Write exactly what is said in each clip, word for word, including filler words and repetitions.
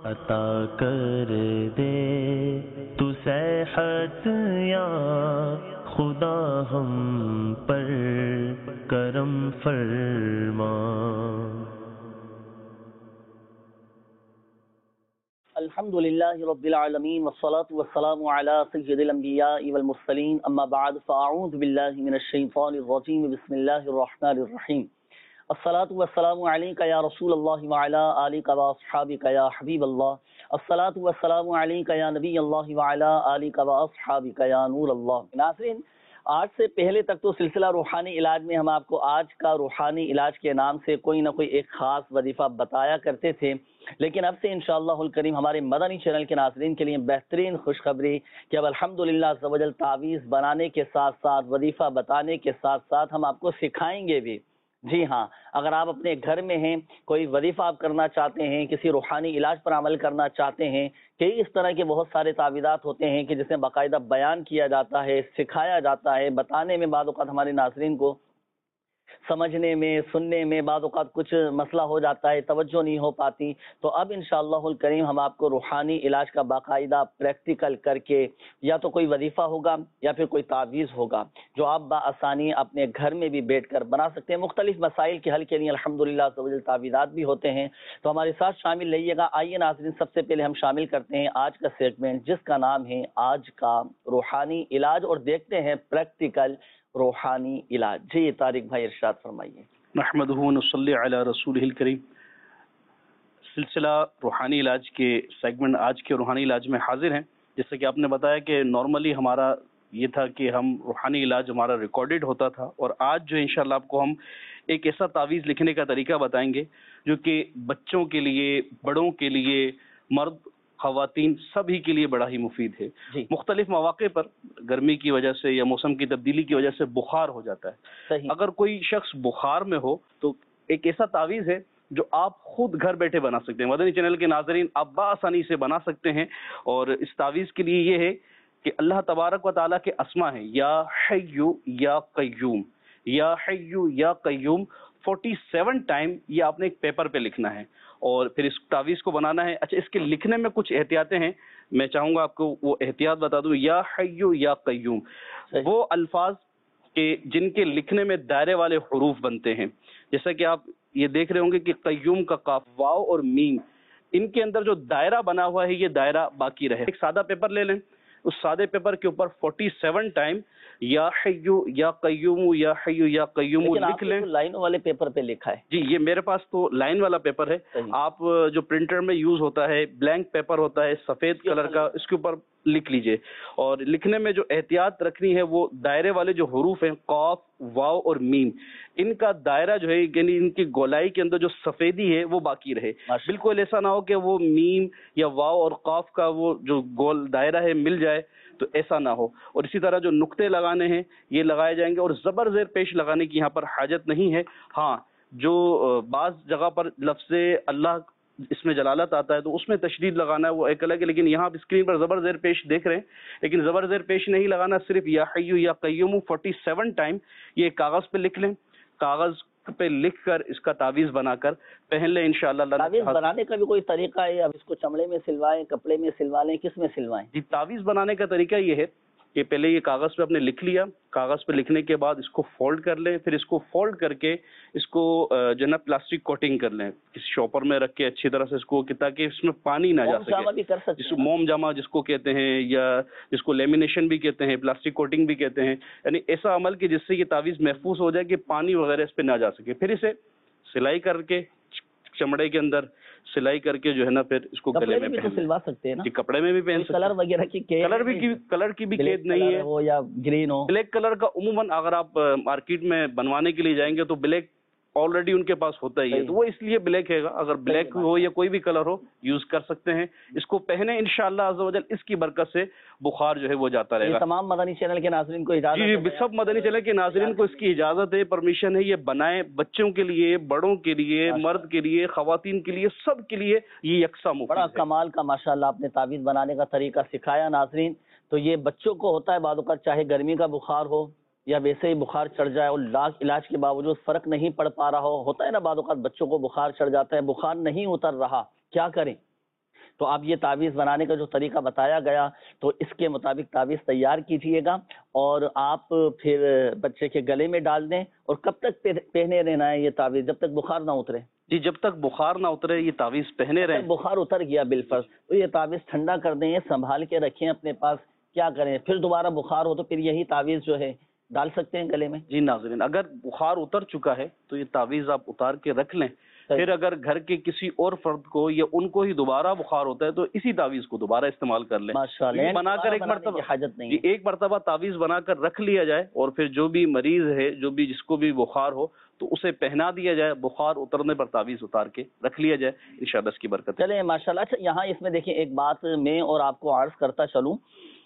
عطا کر دے تو صحت یا خدا ہم پر کرم فرما. الحمد للہ رب العالمین والصلاة والسلام علی سید الانبیاء والمرسلین، اما بعد فاعوذ باللہ من الشیطان الرجیم، بسم اللہ الرحمن الرحیم. الصلاة والسلام علیک یا رسول اللہ وعلی آلک واصحابک یا حبیب اللہ. الصلاة والسلام علیک یا نبی اللہ وعلی آلک واصحابک یا نور اللہ. ناظرین، آج سے پہلے تک تو سلسلہ روحانی علاج میں ہم آپ کو آج کا روحانی علاج کے نام سے کوئی نہ کوئی ایک خاص وظیفہ بتایا کرتے تھے، لیکن اب سے انشاءاللہ الکریم ہمارے مدنی چینل کے ناظرین کے لیے بہترین خوشخبری کہ اب الحمدللہ عز و جل تعویذ بنانے کے ساتھ ساتھ وظیفہ بتانے کے ساتھ ساتھ ہم آپ کو سکھائیں گے بھی. جی ہاں، اگر آپ اپنے گھر میں ہیں، کوئی وظیفہ آپ کرنا چاہتے ہیں، کسی روحانی علاج پر عمل کرنا چاہتے ہیں، کہ اس طرح کے بہت سارے تعویذات ہوتے ہیں کہ جس میں باقاعدہ بیان کیا جاتا ہے، سکھایا جاتا ہے، بتانے میں بعض اوقات ہمارے ناظرین کو سمجھنے میں سننے میں بعض اوقات کچھ مسئلہ ہو جاتا ہے، توجہ نہیں ہو پاتی. تو اب انشاءاللہ الکریم ہم آپ کو روحانی علاج کا باقاعدہ پریکٹیکل کر کے یا تو کوئی وظیفہ ہوگا یا پھر کوئی تعویذ ہوگا جو آپ بآسانی اپنے گھر میں بھی بیٹھ کر بنا سکتے ہیں. مختلف مسائل کے حل کے لیے الحمدللہ عز و جل تعویذات بھی ہوتے ہیں. تو ہمارے ساتھ شامل رہیے گا. آئیے ناظرین، سب سے پہلے ہم شامل کرتے ہیں آج کا سیگمنٹ جس کا نام ہے آج کا روحانی علاج، اور دیکھتے ہیں پریکٹیکل روحانی علاج. جی طارق بھائی ارشاد فرمائیے. نحمدہ و نصلی علی رسولہ الکریم. سلسلہ روحانی علاج کے سیگمنٹ آج کے روحانی علاج میں حاضر ہیں. جیسے کہ آپ نے بتایا کہ نارملی ہمارا یہ تھا کہ ہم روحانی علاج ہمارا ریکارڈڈ ہوتا تھا، اور آج جو انشاءاللہ آپ کو ہم ایک ایسا تعویذ لکھنے کا طریقہ بتائیں گے جو کہ بچوں کے لیے، بڑوں کے لیے، مرد خواتین سبھی کے لیے بڑا ہی مفید ہے. جی. مختلف مواقع پر گرمی کی وجہ سے یا موسم کی تبدیلی کی وجہ سے بخار ہو جاتا ہے. صحیح. اگر کوئی شخص بخار میں ہو تو ایک ایسا تعویذ ہے جو آپ خود گھر بیٹھے بنا سکتے ہیں. مدنی چینل کے ناظرین آپ بآسانی سے بنا سکتے ہیں، اور اس تعویذ کے لیے یہ ہے کہ اللہ تبارک و تعالیٰ کے اسما ہیں یا حیو یا قیوم، یا حیو یا قیوم فورٹی سیون ٹائم یہ آپ نے ایک پیپر پہ لکھنا ہے اور پھر اس تعویذ کو بنانا ہے. اچھا، اس کے لکھنے میں کچھ احتیاطیں ہیں، میں چاہوں گا آپ کو وہ احتیاط بتا دوں. یا حیو یا قیوم وہ الفاظ کہ جن کے لکھنے میں دائرے والے حروف بنتے ہیں. جیسا کہ آپ یہ دیکھ رہے ہوں گے کہ قیوم کا قاف، واو اور میم، ان کے اندر جو دائرہ بنا ہوا ہے یہ دائرہ باقی رہے. ایک سادہ پیپر لے لیں، اس سادے پیپر کے اوپر فورٹی سیون ٹائم یا حیو یا قیوم یا حیو یا قیوم لکھ لیں. لائن والے پیپر پہ لکھا ہے. جی، یہ میرے پاس تو لائن والا پیپر ہے. آپ جو پرنٹر میں یوز ہوتا ہے بلینک پیپر ہوتا ہے سفید کلر کا، اس کے اوپر لکھ لیجئے. اور لکھنے میں جو احتیاط رکھنی ہے وہ دائرے والے جو حروف ہیں قاف، واو اور میم، ان کا دائرہ جو ہے یعنی ان کی گولائی کے اندر جو سفیدی ہے وہ باقی رہے. بالکل ایسا نہ ہو کہ وہ میم یا واو اور قاف کا وہ جو گول دائرہ ہے مل جائے، تو ایسا نہ ہو. اور اسی طرح جو نقطے لگانے ہیں یہ لگائے جائیں گے، اور زبر زیر پیش لگانے کی یہاں پر حاجت نہیں ہے. ہاں، جو بعض جگہ پر لفظ اللہ اس میں جلالت آتا ہے تو اس میں تشدید لگانا ہے، وہ ایک الگ ہے. لیکن یہاں آپ اسکرین پر زبر زیر پیش دیکھ رہے ہیں، لیکن زبر زیر پیش نہیں لگانا، صرف یا حیو یا قیوم فورٹی سیون ٹائم یہ کاغذ پہ لکھ لیں. کاغذ پہ لکھ کر اس کا تعویذ بنا کر پہن لیں انشاءاللہ. تعویذ بنانے کا بھی کوئی طریقہ ہے؟ اب اس کو چمڑے میں سلوائیں، کپڑے میں سلوا لیں، کس میں سلوائیں؟ جی، تعویذ بنانے کا طریقہ یہ ہے کہ پہلے یہ کاغذ پہ آپ نے لکھ لیا، کاغذ پہ لکھنے کے بعد اس کو فولڈ کر لیں، پھر اس کو فولڈ کر کے اس کو جو ہے نا پلاسٹک کوٹنگ کر لیں کسی شاپر میں رکھ کے اچھی طرح سے اس کو، تاکہ اس میں پانی نہ جا سکے. جس کو موم جامہ جس کو کہتے ہیں، یا جس کو لیمینیشن بھی کہتے ہیں، پلاسٹک کوٹنگ بھی کہتے ہیں، یعنی ایسا عمل کہ جس سے یہ تعویذ محفوظ ہو جائے کہ پانی وغیرہ اس پہ نہ جا سکے. پھر اسے سلائی کر کے چمڑے کے اندر سلائی کر کے جو ہے نا پھر اس کو گلے میں پہن سلوا سکتے ہیں نا. کپڑے میں بھی پہن سکتے ہیں. کلر وغیرہ کی کلر بھی کلر کی بھی قید نہیں ہے، وہ یا گرین ہو. بلیک کلر کا عموماً اگر آپ مارکیٹ میں بنوانے کے لیے جائیں گے تو بلیک آلریڈی ان کے پاس ہوتا ہی ہے، تو وہ اس لیے بلیک ہے گا. اگر بلیک ہو یا کوئی بھی کلر ہو یوز کر سکتے ہیں. اس کو پہنے انشاءاللہ عز و جل، اس کی برکت سے بخار جو ہے وہ جاتا رہے گا. تمام مدنی چینل کے ناظرین کو اجازت ہے؟ جی، سب مدنی چینل کے ناظرین کو اس کی اجازت ہے، پرمیشن ہے. یہ بنائیں، بچوں کے لیے، بڑوں کے لیے، مرد کے لیے، خواتین کے لیے، سب کے لیے یہ یکساں مفید ہے. بڑا کمال کا ماشاءاللہ آپ نے تعویذ بنانے کا طریقہ سکھایا ناظرین. تو یہ بچوں کو ہوتا ہے بعض اوقات، چاہے گرمی کا بخار ہو یا ویسے ہی بخار چڑھ جائے اور لاکھ علاج کے باوجود فرق نہیں پڑ پا رہا ہو. ہوتا ہے نا بعض اوقات بچوں کو بخار چڑھ جاتا ہے، بخار نہیں اتر رہا، کیا کریں؟ تو اب یہ تعویذ بنانے کا جو طریقہ بتایا گیا تو اس کے مطابق تعویذ تیار کیجیے گا اور آپ پھر بچے کے گلے میں ڈال دیں. اور کب تک پہنے رہنا ہے یہ تعویذ؟ جب تک بخار نہ اترے. جی جب تک بخار نہ اترے یہ تعویذ پہنے رہیں. بخار اتر گیا بالفرض تو یہ تعویذ ٹھنڈا کر دیں, سنبھال کے رکھیں اپنے پاس. کیا کریں پھر دوبارہ بخار ہو تو پھر یہی تعویذ جو ہے ڈال سکتے ہیں گلے میں. جی ناظرین, اگر بخار اتر چکا ہے تو یہ تعویذ آپ اتار کے رکھ لیں. پھر اگر گھر کے کسی اور فرد کو یا ان کو ہی دوبارہ بخار ہوتا ہے تو اسی تعویذ کو دوبارہ استعمال کر لیں. ماشاءاللہ, بنا کر ایک مرتبہ حاجت نہیں, ایک مرتبہ تعویذ بنا کر رکھ لیا جائے اور پھر جو بھی مریض ہے, جو بھی جس کو بھی بخار ہو تو اسے پہنا دیا جائے. بخار اترنے پر تعویذ اتار کے رکھ لیا جائے, انشاءاللہ اس کی برکت. چلیں ماشاءاللہ. اچھا یہاں اس میں دیکھیں ایک بات میں اور آپ کو عرض کرتا چلوں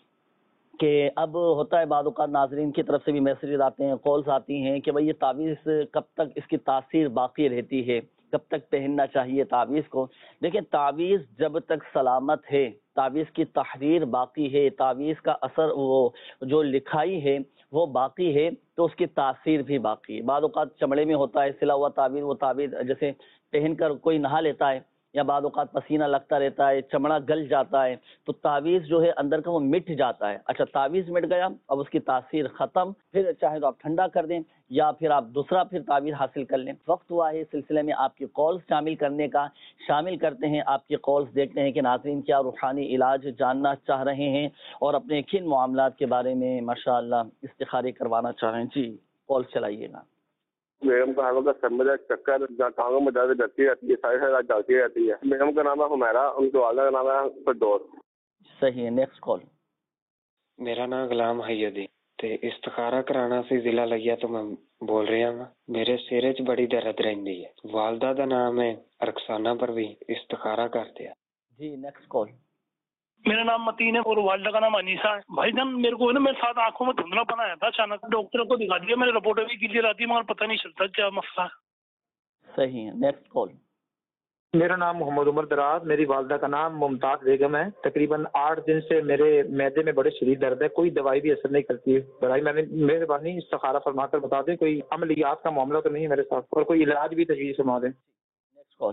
کہ اب ہوتا ہے بعض اوقات ناظرین کی طرف سے بھی میسیجز آتے ہیں, کالز آتی ہیں کہ بھئی یہ تعویذ کب تک اس کی تاثیر باقی رہتی ہے, کب تک پہننا چاہیے تعویذ کو. دیکھیں تعویذ جب تک سلامت ہے, تعویذ کی تحریر باقی ہے, تعویذ کا اثر وہ جو لکھائی ہے وہ باقی ہے تو اس کی تاثیر بھی باقی ہے. بعض اوقات چمڑے میں ہوتا ہے سلا ہوا تعویذ, وہ تعویذ جیسے پہن کر کوئی نہا لیتا ہے یا بعض اوقات پسینہ لگتا رہتا ہے, چمڑا گل جاتا ہے تو تعویذ جو ہے اندر کا وہ مٹ جاتا ہے. اچھا تعویذ مٹ گیا, اب اس کی تاثیر ختم, پھر چاہے تو آپ ٹھنڈا کر دیں یا پھر آپ دوسرا پھر تعویذ حاصل کر لیں. وقت ہوا ہے اس سلسلے میں آپ کی کالز شامل کرنے کا. شامل کرتے ہیں آپ کی کالز, دیکھتے ہیں کہ ناظرین کیا روحانی علاج جاننا چاہ رہے ہیں اور اپنے کن معاملات کے بارے میں ماشاءاللہ استخارے کروانا چاہ رہے ہیں. جی کال چلائیے گا. بیگم کا حالوں کا سر میں چکر, ٹانگوں میں درد کرتی رہتی ہے, ساری ساری رات جاتی رہتی ہے. بیگم کا نام ہے حمیرہ, ان کے والدہ کا نام ہے فردوس. صحیح ہے, نیکسٹ کال. میرا نام غلام حیدی تے استخارہ کرانا سی ضلع لگیا تو میں بول رہا ہوں. میرے سر چ بڑی درد رہندی ہے, والدہ دا نام ہے رکسانہ پروین, استخارہ کر دیا. جی نیکسٹ کال. میرا نام متین ہے اور والدہ کا نام انیسا ہے. بھائی جان میرے کو نا میرے ساتھ آنکھوں میں دھندلا پن آیا تھا اچانک, ڈاکٹر کو دکھا دیا, میرے رپورٹیں بھی کلیئر آتی ہے مگر پتہ نہیں چلتا کیا مسئلہ ہے. صحیح ہے, نیکسٹ کال. میرا نام محمد عمر دراز, میری والدہ کا نام ممتاز بیگم ہے. تقریباً آٹھ دن سے میرے معدے میں بڑے شدید درد ہے, کوئی دوائی بھی اثر نہیں کرتی ہے. برائی میں نے مہربانی استخارہ فرما کر بتا دیں, کوئی عملیات کا معاملہ تو نہیں ہے میرے ساتھ, اور کوئی علاج بھی تجویز فرما دیں. Next call.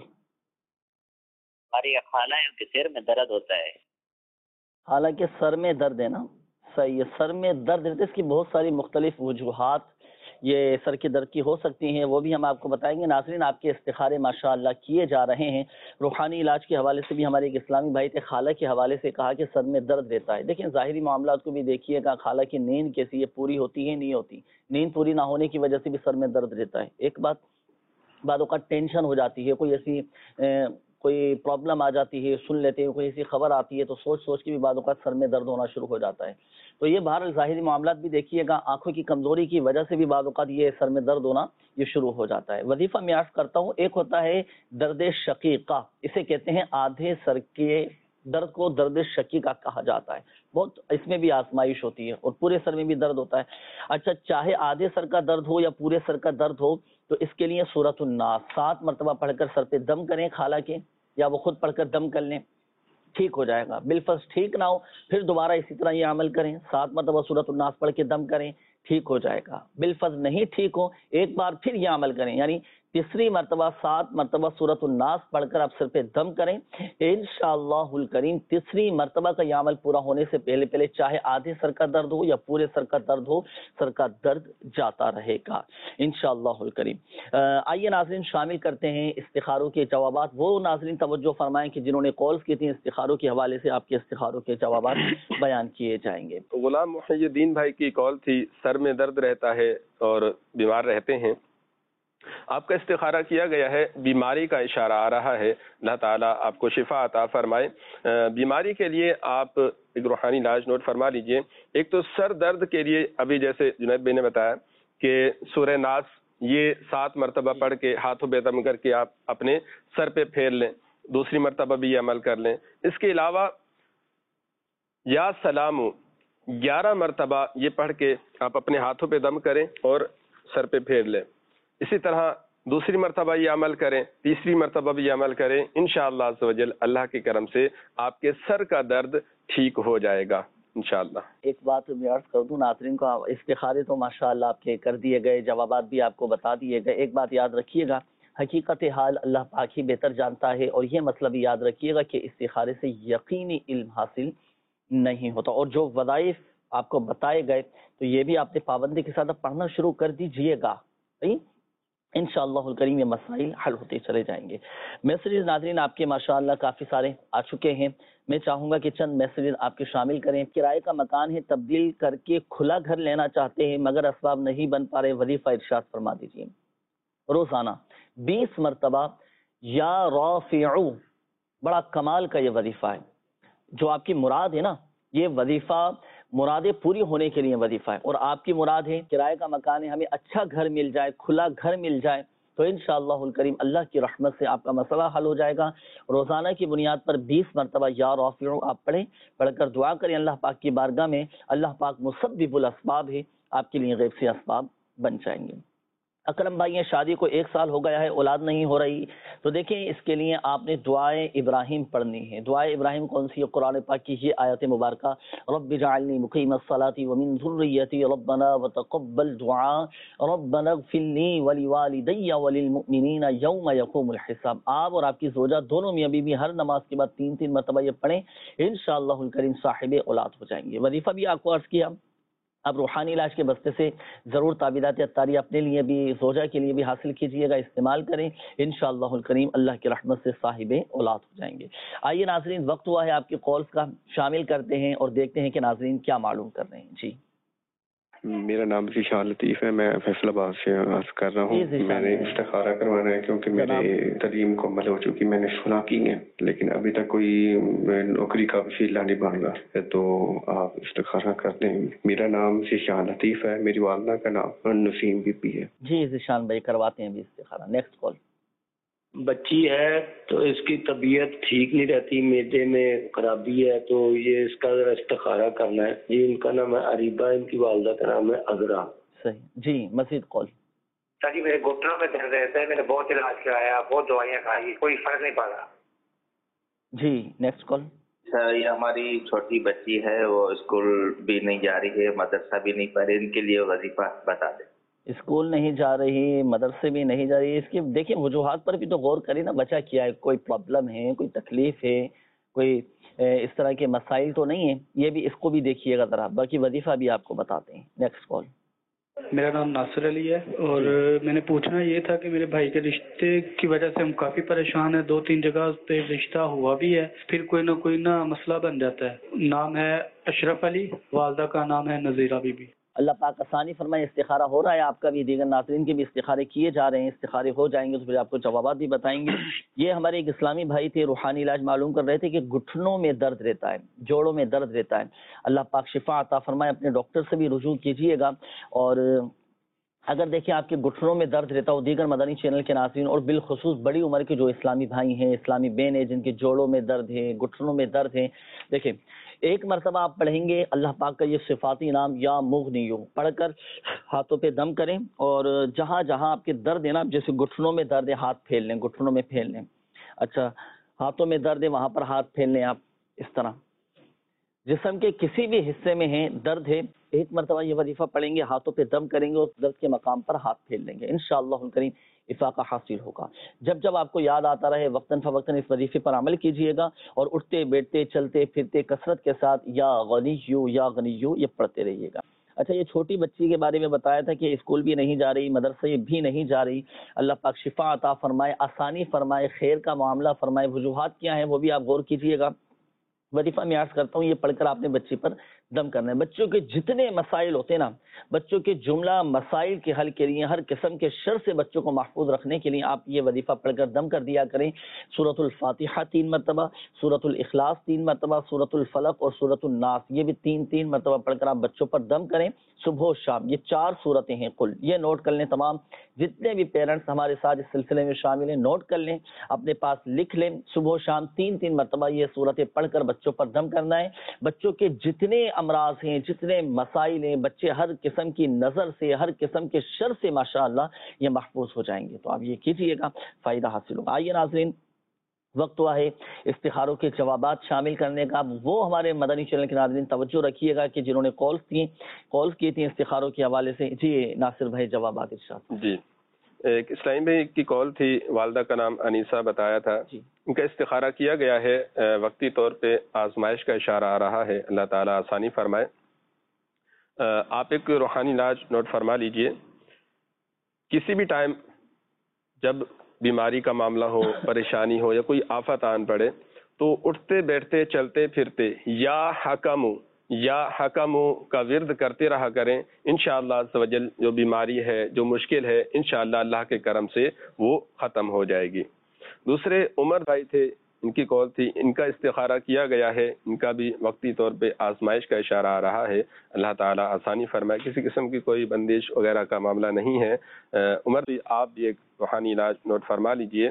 ہماری خالہ ہے, ان کے سر میں درد ہوتا ہے. حالانکہ سر میں درد ہے نا, صحیح ہے, سر میں درد ہے. اس کی بہت ساری مختلف وجوہات یہ سر کے درد کی ہو سکتی ہیں, وہ بھی ہم آپ کو بتائیں گے. ناظرین آپ کے استخارے ماشاءاللہ کیے جا رہے ہیں. روحانی علاج کے حوالے سے بھی ہمارے ایک اسلامی بھائی تھے, خالہ کے حوالے سے کہا کہ سر میں درد رہتا ہے. دیکھیں ظاہری معاملات کو بھی دیکھیے گا, خالہ کی نیند کیسی ہے, پوری ہوتی ہے نہیں ہوتی, نیند پوری نہ ہونے کی وجہ سے بھی سر میں درد رہتا ہے. ایک بات, بعد اوقات ٹینشن ہو جاتی ہے, کوئی ایسی کوئی پرابلم آ جاتی ہے, سن لیتے ہیں, کوئی ایسی خبر آتی ہے تو سوچ سوچ کے بھی بعد اوقات سر میں درد ہونا شروع ہو جاتا ہے. تو یہ باہر ظاہری معاملات بھی دیکھیے گا, آنکھوں کی کمزوری کی وجہ سے بھی بعد اوقات یہ سر میں درد ہونا یہ شروع ہو جاتا ہے. وظیفہ میں عرض کرتا ہوں, ایک ہوتا ہے درد شقیقہ, اسے کہتے ہیں آدھے سر کے درد کو درد شقیقہ کہا جاتا ہے. بہت اس میں بھی آزمائش ہوتی ہے اور پورے سر میں بھی درد ہوتا ہے. اچھا چاہے آدھے سر کا درد ہو یا پورے سر کا درد ہو تو اس کے لیے سورۃ الناس سات مرتبہ پڑھ کر سر پہ دم کریں خالہ کے, یا وہ خود پڑھ کر دم کر لیں, ٹھیک ہو جائے گا. بالفرض ٹھیک نہ ہو پھر دوبارہ اسی طرح یہ عمل کریں, سات مرتبہ سورۃ الناس پڑھ کے دم کریں, ٹھیک ہو جائے گا. بالفرض نہیں ٹھیک ہو ایک بار پھر یہ عمل کریں, یعنی تیسری مرتبہ سات مرتبہ سورۃ الناس پڑھ کر آپ سر پہ دم کریں. انشاءاللہ الکریم تیسری مرتبہ کا یہ عمل پورا ہونے سے پہلے پہلے چاہے آدھے سر کا درد ہو یا پورے سر کا درد ہو, سر کا درد جاتا رہے گا انشاءاللہ الکریم. آئیے ناظرین شامل کرتے ہیں استخاروں کے جوابات. وہ ناظرین توجہ فرمائیں کہ جنہوں نے کالز کی تھیں, استخاروں کے حوالے سے آپ کے استخاروں کے جوابات بیان کیے جائیں گے. غلام محی الدین بھائی کی کال تھی, سر میں درد رہتا ہے اور بیمار رہتے ہیں. آپ کا استخارہ کیا گیا ہے, بیماری کا اشارہ آ رہا ہے, اللہ تعالیٰ آپ کو شفا عطا فرمائے. بیماری کے لیے آپ ایک روحانی علاج نوٹ فرما لیجئے. ایک تو سر درد کے لیے ابھی جیسے جنید بھائی نے بتایا کہ سورہ ناس یہ سات مرتبہ پڑھ کے ہاتھوں پہ دم کر کے آپ اپنے سر پہ پھیر لیں, دوسری مرتبہ بھی یہ عمل کر لیں. اس کے علاوہ یا سلام گیارہ مرتبہ یہ پڑھ کے آپ اپنے ہاتھوں پہ دم کریں اور سر پہ پھیر لیں. اسی طرح دوسری مرتبہ یہ عمل کریں, تیسری مرتبہ بھی یہ عمل کریں. انشاءاللہ عز و جل اللہ کے کرم سے آپ کے سر کا درد ٹھیک ہو جائے گا انشاءاللہ. ایک بات میں عرض کر دوں ناظرین کو, استخارے تو ماشاءاللہ آپ کے کر دیے گئے, جوابات بھی آپ کو بتا دیے گئے. ایک بات یاد رکھیے گا, حقیقت حال اللہ پاک ہی بہتر جانتا ہے، اور یہ مسئلہ بھی یاد رکھیے گا کہ استخارے سے یقینی علم حاصل نہیں ہوتا، اور جو وظائف آپ کو بتائے گئے تو یہ بھی آپ نے پابندی کے ساتھ پڑھنا شروع کر دیجئے گا، انشاءاللہ الکریم یہ مسائل حل ہوتے چلے جائیں گے۔ میسیجز ناظرین آپ کے ماشاءاللہ کافی سارے آ چکے ہیں، میں چاہوں گا کہ چند میسیجز آپ کے شامل کریں۔ کرائے کا مکان ہے، تبدیل کر کے کھلا گھر لینا چاہتے ہیں مگر اسباب نہیں بن پا رہے، وظیفہ ارشاد فرما دیجیے۔ روزانہ بیس مرتبہ یا رافعو، بڑا کمال کا یہ وظیفہ ہے، جو آپ کی مراد ہے نا، یہ وظیفہ مرادیں پوری ہونے کے لیے وظیفہ ہے، اور آپ کی مراد ہے کرائے کا مکان ہے، ہمیں اچھا گھر مل جائے، کھلا گھر مل جائے، تو انشاءاللہ الکریم اللہ کی رحمت سے آپ کا مسئلہ حل ہو جائے گا۔ روزانہ کی بنیاد پر بیس مرتبہ یا رافعو آپ پڑھیں، پڑھ کر دعا کریں اللہ پاک کی بارگاہ میں، اللہ پاک مسبب الاسباب ہے، آپ کے لیے غیب سے اسباب بن جائیں گے۔ اکرم بھائی شادی کو ایک سال ہو گیا ہے، اولاد نہیں ہو رہی، تو دیکھیں اس کے لیے آپ نے دعائے ابراہیم پڑھنی ہے۔ دعائے ابراہیم کون سی ہے؟ قرآن پاک کی یہ آیت مبارکہ، رب اجعلنی مقیم الصلاۃ ومن ذریتی ربنا وتقبل دعاء ربنا اغفر لی ولوالدی وللمؤمنین یوم یقوم الحساب۔ آپ اور آپ کی زوجہ دونوں میاں بیوی ہر نماز کے بعد تین تین مرتبہ یہ پڑھیں، انشاءاللہ الکریم صاحب اولاد ہو جائیں گے۔ وظیفہ بھی آپ کو عرض کیا، اب روحانی علاج کے بستے سے ضرور تعبیرات اطاری اپنے لیے بھی زوجہ کے لیے بھی حاصل کیجئے گا، استعمال کریں، انشاءاللہ الکریم اللہ کی رحمت سے صاحب اولاد ہو جائیں گے۔ آئیے ناظرین، وقت ہوا ہے آپ کی کالز کا، شامل کرتے ہیں اور دیکھتے ہیں کہ ناظرین کیا معلوم کر رہے ہیں۔ جی میرا نام ذیشان لطیف ہے، میں فیصل آباد سے عرض کر رہا ہوں۔ میں نے استخارہ کروانا ہے کیونکہ میری تعلیم مکمل ہو چکی، میں نے صلح کی ہے لیکن ابھی تک کوئی نوکری کا وسیلہ نہیں بن رہا، تو آپ استخارہ کر دیں۔ میرا نام ذیشان لطیف ہے، میری والدہ کا نام نسیم بی بی ہے۔ جی ذیشان بھائی کرواتے ہیں بھی استخارہ۔ Next call. بچی ہے تو اس کی طبیعت ٹھیک نہیں رہتی، معدے میں خرابی ہے، تو یہ اس کا ذرا استخارہ کرنا ہے۔ جی ان کا نام ہے عریبہ، ان کی والدہ کا نام ہے عذرا۔ صحیح جی، مزید کال۔ سر جی میرے گھٹنوں میں درد رہتا ہے، میں نے بہت علاج کرایا، بہت دوائیاں کھائی، کوئی فرق نہیں پڑا۔ جی نیکسٹ کال۔ سر یہ ہماری چھوٹی بچی ہے، وہ اسکول بھی نہیں جا رہی ہے، مدرسہ بھی نہیں پڑھ رہی، ان کے لیے وظیفہ بتا دیں۔ اسکول نہیں جا رہی، مدرسے بھی نہیں جا رہی، اس کی دیکھیں وجوہات پر بھی تو غور کریں نا، بچہ کیا ہے، کوئی پرابلم ہے، کوئی تکلیف ہے، کوئی اس طرح کے مسائل تو نہیں ہیں، یہ بھی اس کو بھی دیکھیے گا ذرا، باقی وظیفہ بھی آپ کو بتاتے ہیں۔ Next call. میرا نام ناصر علی ہے، اور میں نے پوچھنا یہ تھا کہ میرے بھائی کے رشتے کی وجہ سے ہم کافی پریشان ہیں، دو تین جگہ پہ رشتہ ہوا بھی ہے، پھر کوئی نہ کوئی نہ مسئلہ بن جاتا ہے۔ نام ہے اشرف علی، والدہ کا نام ہے نذیرہ بی بی۔ اللہ پاک آسانی فرمائے، استخارہ ہو رہا ہے آپ کا بھی، دیگر ناظرین کے بھی استخارے کیے جا رہے ہیں، استخارے ہو جائیں گے تو پھر آپ کو جوابات بھی بتائیں گے۔ یہ ہمارے ایک اسلامی بھائی تھے، روحانی علاج معلوم کر رہے تھے کہ گھٹنوں میں درد رہتا ہے، جوڑوں میں درد رہتا ہے، اللہ پاک شفا عطا فرمائے، اپنے ڈاکٹر سے بھی رجوع کیجیے گا۔ اور اگر دیکھیں آپ کے گھٹنوں میں درد رہتا ہو، دیگر مدنی چینل کے ناظرین اور بالخصوص بڑی عمر کے جو اسلامی بھائی ہیں، اسلامی بہن ہیں، جن کے جوڑوں میں درد ہے، گھٹنوں میں درد ہے، دیکھیں ایک مرتبہ آپ پڑھیں گے اللہ پاک کا یہ صفاتی نام یا مغنیو، پڑھ کر ہاتھوں پہ دم کریں، اور جہاں جہاں آپ کے درد ہے نا، جیسے گھٹنوں میں درد ہے ہاتھ پھیل لیں، گھٹنوں میں پھیل لیں، اچھا ہاتھوں میں درد ہے وہاں پر ہاتھ پھیل لیں آپ، اس طرح جسم کے کسی بھی حصے میں ہے درد ہے، ایک مرتبہ یہ وظیفہ پڑھیں گے، ہاتھوں پہ دم کریں گے اور درد کے مقام پر ہاتھ پھیل لیں گے، انشاءاللہ الکریم افاقہ حاصل ہوگا۔ جب جب آپ کو یاد آتا رہے وقتاً فوقتاً اس وظیفے پر عمل کیجئے گا، اور اٹھتے بیٹھتے چلتے پھرتے کثرت کے ساتھ یا غنیو یا غنیو یہ پڑھتے رہیے گا۔ اچھا یہ چھوٹی بچی کے بارے میں بتایا تھا کہ اسکول بھی نہیں جا رہی، مدرسے بھی نہیں جا رہی، اللہ پاک شفا عطا فرمائے، آسانی فرمائے، خیر کا معاملہ فرمائے، وجوہات کیا ہیں وہ بھی آپ غور کیجئے گا۔ وظیفہ میں عرض کرتا ہوں یہ پڑھ کر آپ نے بچی پر دم کرنا ہے۔ بچوں کے جتنے مسائل ہوتے ہیں نا، بچوں کے جملہ مسائل کے حل کے لیے، ہر قسم کے شر سے بچوں کو محفوظ رکھنے کے لیے آپ یہ وظیفہ پڑھ کر دم کر دیا کریں۔ سورۃ الفاتحہ تین مرتبہ، سورۃ الاخلاص تین مرتبہ، سورۃ الفلق اور سورۃ الناس یہ بھی تین تین مرتبہ پڑھ کر آپ بچوں پر دم کریں صبح و شام۔ یہ چار صورتیں ہیں کل، یہ نوٹ کر لیں، تمام جتنے بھی پیرنٹس ہمارے ساتھ اس سلسلے میں شامل ہیں نوٹ کر لیں، اپنے پاس لکھ لیں، صبح و شام تین تین مرتبہ یہ صورتیں پڑھ کر بچوں پر دم کرنا ہے۔ بچوں کے جتنے امراض ہیں، جتنے مسائل ہیں، بچے ہر قسم کی نظر سے، ہر قسم کے شر سے ماشاءاللہ یہ محفوظ ہو جائیں گے، تو آپ یہ کیجئے گا، فائدہ حاصل ہوگا۔ آئیے ناظرین وقت ہوا ہے استخاروں کے جوابات شامل کرنے کا۔ وہ ہمارے مدنی چینل کے ناظرین توجہ رکھیے گا کہ جنہوں نے کالز کی کالز کی تھیں استخاروں کے حوالے سے، جی ناصر بھائی جوابات ارشاد۔ جی ایک اسلامی بھائی کی کال تھی، والدہ کا نام انیسہ بتایا تھا، ان کا استخارہ کیا گیا ہے، وقتی طور پہ آزمائش کا اشارہ آ رہا ہے، اللہ تعالیٰ آسانی فرمائے۔ آپ ایک روحانی علاج نوٹ فرما لیجئے، کسی بھی ٹائم جب بیماری کا معاملہ ہو، پریشانی ہو یا کوئی آفت آن پڑے تو اٹھتے بیٹھتے چلتے پھرتے یا حکم یا حکم کا ورد کرتے رہا کریں، انشاءاللہ عز و جل جو بیماری ہے، جو مشکل ہے، انشاءاللہ اللہ کے کرم سے وہ ختم ہو جائے گی۔ دوسرے عمر بھائی تھے، ان کی کال تھی، ان کا استخارہ کیا گیا ہے، ان کا بھی وقتی طور پہ آزمائش کا اشارہ آ رہا ہے، اللہ تعالیٰ آسانی فرمائے، کسی قسم کی کوئی بندش وغیرہ کا معاملہ نہیں ہے۔ عمر بھی آپ بھی ایک روحانی علاج نوٹ فرما لیجئے،